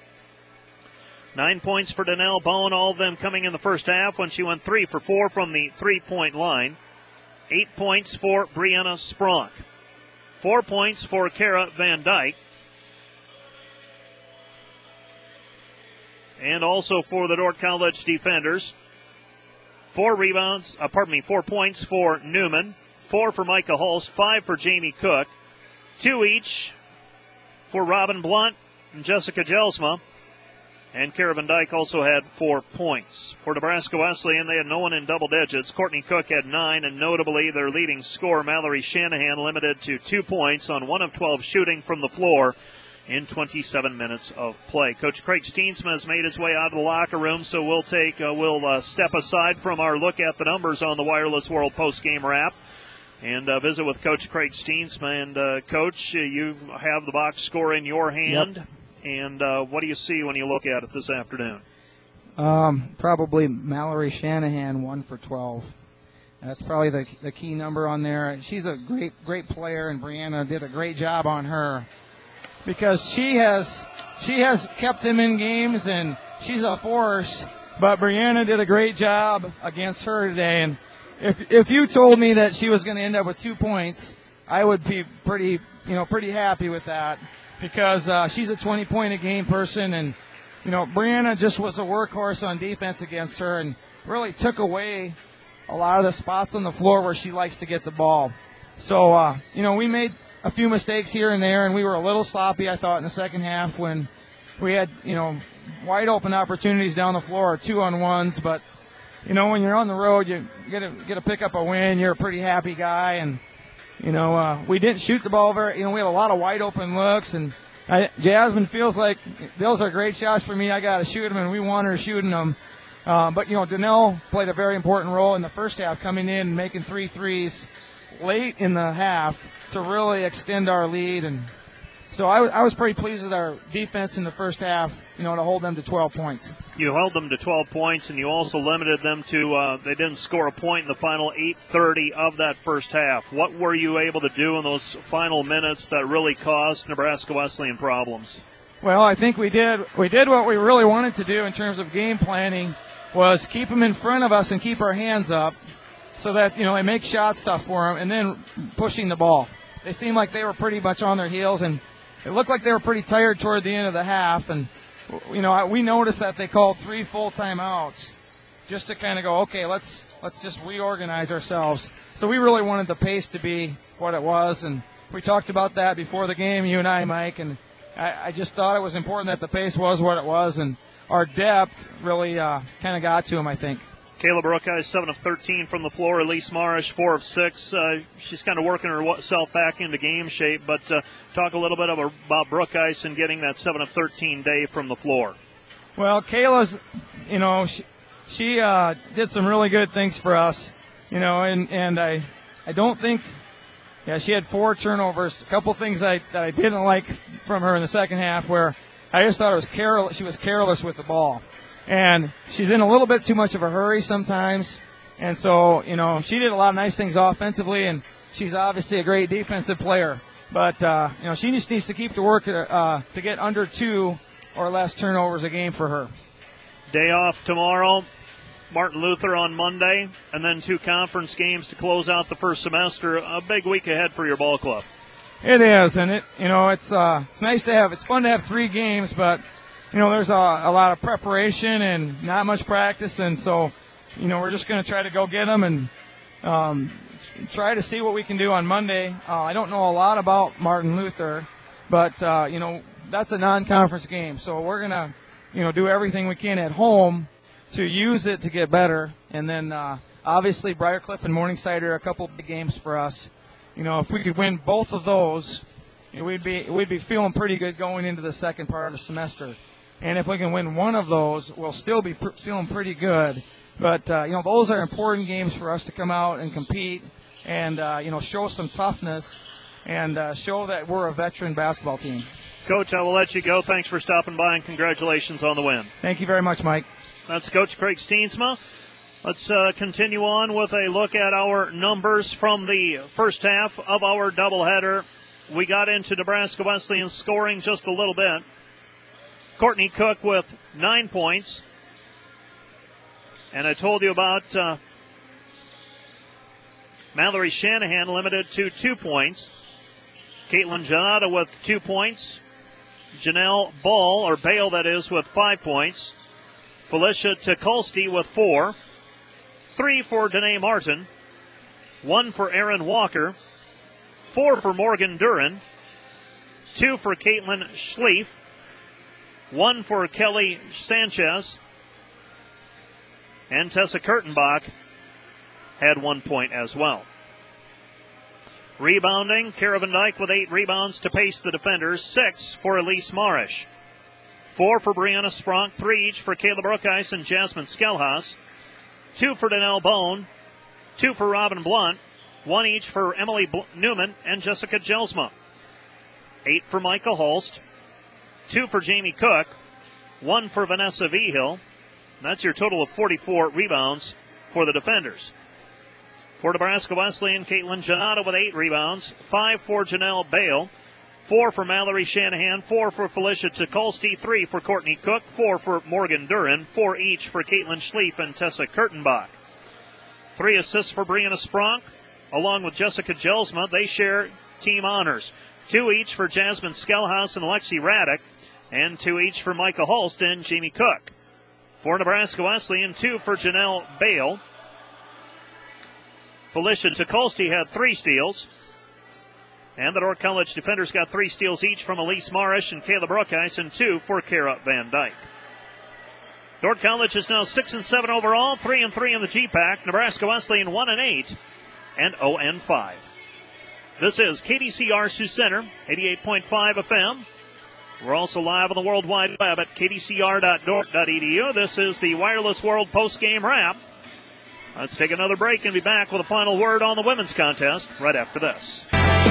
9 points for Donnell Bone, all of them coming in the first half when she went 3 for 4 from the three-point line. 8 points for Brianna Spronk. 4 points for Kara Van Dyke. And also for the Dordt College defenders, 4 points for Newman, 4 for Micah Hulse, 5 for Jamie Cook, 2 each for Robin Blunt and Jessica Jelsma. And Kara Van Dyke also had 4 points. For Nebraska Wesleyan, they had no one in double digits. Courtney Cook had 9, and notably their leading scorer, Mallory Shanahan, limited to 2 points on 1 of 12 shooting from the floor in 27 minutes of play. Coach Craig Steensma has made his way out of the locker room, so we'll step aside from our look at the numbers on the Wireless World post-game wrap and visit with Coach Craig Steensma. And, Coach, you have the box score in your hand. Yep. And what do you see when you look at it this afternoon? Probably Mallory Shanahan, 1 for 12. That's probably the key number on there. She's a great player, and Brianna did a great job on her because she has kept them in games, and she's a force. But Brianna did a great job against her today. And if you told me that she was going to end up with 2 points, I would be pretty happy with that. Because she's a 20-point-a-game person, and, Brianna just was a workhorse on defense against her and really took away a lot of the spots on the floor where she likes to get the ball. So, we made a few mistakes here and there, and we were a little sloppy, I thought, in the second half when we had, wide-open opportunities down the floor, 2-on-1s. But, when you're on the road, you get to pick up a win. You're a pretty happy guy, and we didn't shoot the ball we had a lot of wide open looks, and Jasmine feels like those are great shots for me. I got to shoot them, and we want her shooting them. But Donnell played a very important role in the first half, coming in and making 3 threes late in the half to really extend our lead. And so I was pretty pleased with our defense in the first half, to hold them to 12 points. You held them to 12 points, and you also limited them to they didn't score a point in the final 8:30 of that first half. What were you able to do in those final minutes that really caused Nebraska Wesleyan problems? Well, I think we did what we really wanted to do in terms of game planning, was keep them in front of us and keep our hands up so that, they make shots tough for them, and then pushing the ball. They seemed like they were pretty much on their heels, and it looked like they were pretty tired toward the end of the half. And, we noticed that they called 3 full timeouts just to kind of go, okay, let's just reorganize ourselves. So we really wanted the pace to be what it was, and we talked about that before the game, you and I, Mike, and I just thought it was important that the pace was what it was, and our depth really kind of got to him, I think. Kayla Brookheis, 7 of 13 from the floor. Elise Marish, 4 of 6. She's kind of working herself back into game shape, but talk a little bit about Brookheis and getting that 7 of 13 day from the floor. Well, Kayla's, she did some really good things for us, and I don't think, she had 4 turnovers. A couple things that I didn't like from her in the second half, where I just thought she was careless with the ball. And she's in a little bit too much of a hurry sometimes. And so, she did a lot of nice things offensively, and she's obviously a great defensive player. But, she just needs to keep the work to get under 2 or less turnovers a game for her. Day off tomorrow, Martin Luther on Monday, and then 2 conference games to close out the first semester. A big week ahead for your ball club. It is, and it's nice to have. It's fun to have 3 games, but there's a lot of preparation and not much practice, and so we're just going to try to go get them and try to see what we can do on Monday. I don't know a lot about Martin Luther, but that's a non-conference game, so we're going to do everything we can at home to use it to get better, and then obviously Briarcliff and Morningside are a couple big games for us. If we could win both of those, we'd be feeling pretty good going into the second part of the semester. And if we can win one of those, we'll still be feeling pretty good. But those are important games for us to come out and compete and show some toughness and show that we're a veteran basketball team. Coach, I will let you go. Thanks for stopping by, and congratulations on the win. Thank you very much, Mike. That's Coach Craig Steensma. Let's continue on with a look at our numbers from the first half of our doubleheader. We got into Nebraska Wesleyan scoring just a little bit. Courtney Cook with 9 points. And I told you about Mallory Shanahan limited to 2 points. Caitlin Janata with 2 points. Janelle Bale that is, with 5 points. Felicia Tukolsky with 4. 3 for Danae Martin, 1 for Erin Walker, 4 for Morgan Duran, 2 for Caitlin Schlief, 1 for Kelly Sanchez, and Tessa Kurtenbach had 1 point as well. Rebounding, Kara Van Dyke with 8 rebounds to pace the defenders, 6 for Elise Marish, 4 for Brianna Spronk, 3 each for Kayla Brookheis and Jasmine Skelhaus, 2 for Danelle Bone, 2 for Robin Blunt, 1 each for Emily Newman and Jessica Jelsma. 8 for Micah Holst, 2 for Jamie Cook, 1 for Vanessa Vigil. That's your total of 44 rebounds for the defenders. For Nebraska Wesleyan, Caitlin Janata with 8 rebounds, 5 for Janelle Bale, 4 for Mallory Shanahan, 4 for Felicia Tukolsky, 3 for Courtney Cook, 4 for Morgan Duran, 4 each for Caitlin Schlief and Tessa Kurtenbach. 3 assists for Brianna Spronk, along with Jessica Jelsma. They share team honors. 2 each for Jasmine Skelhaus and Lexi Raddick, and 2 each for Micah Holst and Jamie Cook. For Nebraska Wesleyan, 2 for Janelle Bale. Felicia Tukolsky had 3 steals. And the Dordt College defenders got 3 steals each from Elise Marish and Kayla Brookheis, and 2 for Kara Van Dyke. Dordt College is now 6-7 overall, 3-3 in the GPAC. Nebraska Wesleyan 1-8 and 0-5. This is KDCR Sioux Center, 88.5 FM. We're also live on the World Wide Web at kdcr.dordt.edu. This is the Wireless World post-game wrap. Let's take another break and be back with a final word on the women's contest right after this.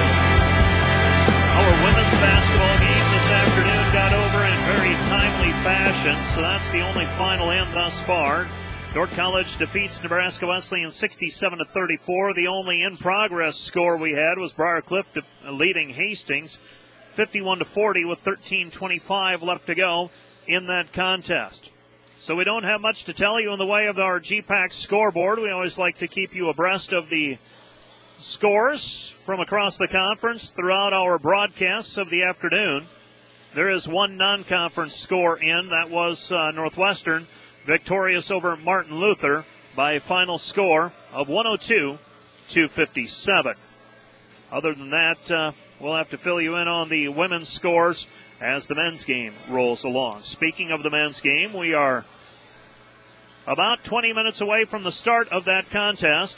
Our women's basketball game this afternoon got over in very timely fashion, so that's the only final end thus far. Dordt College defeats Nebraska Wesleyan 67-34. The only in-progress score we had was Briarcliff leading Hastings 51-40 with 13:25 left to go in that contest. So we don't have much to tell you in the way of our GPAC scoreboard. We always like to keep you abreast of the scores from across the conference throughout our broadcasts of the afternoon. There is one non-conference score in. That was Northwestern victorious over Martin Luther by a final score of 102-57. Other than that, we'll have to fill you in on the women's scores as the men's game rolls along. Speaking of the men's game, we are about 20 minutes away from the start of that contest,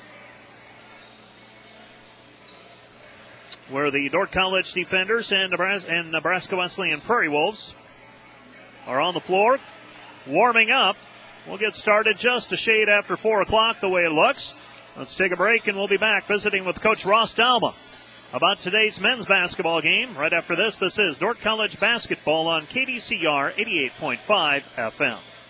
where the Dordt College defenders and Nebraska Wesleyan Prairie Wolves are on the floor warming up. We'll get started just a shade after 4 o'clock the way it looks. Let's take a break and we'll be back visiting with Coach Ross Dalma about today's men's basketball game. Right after this, this is Dordt College basketball on KDCR 88.5 FM.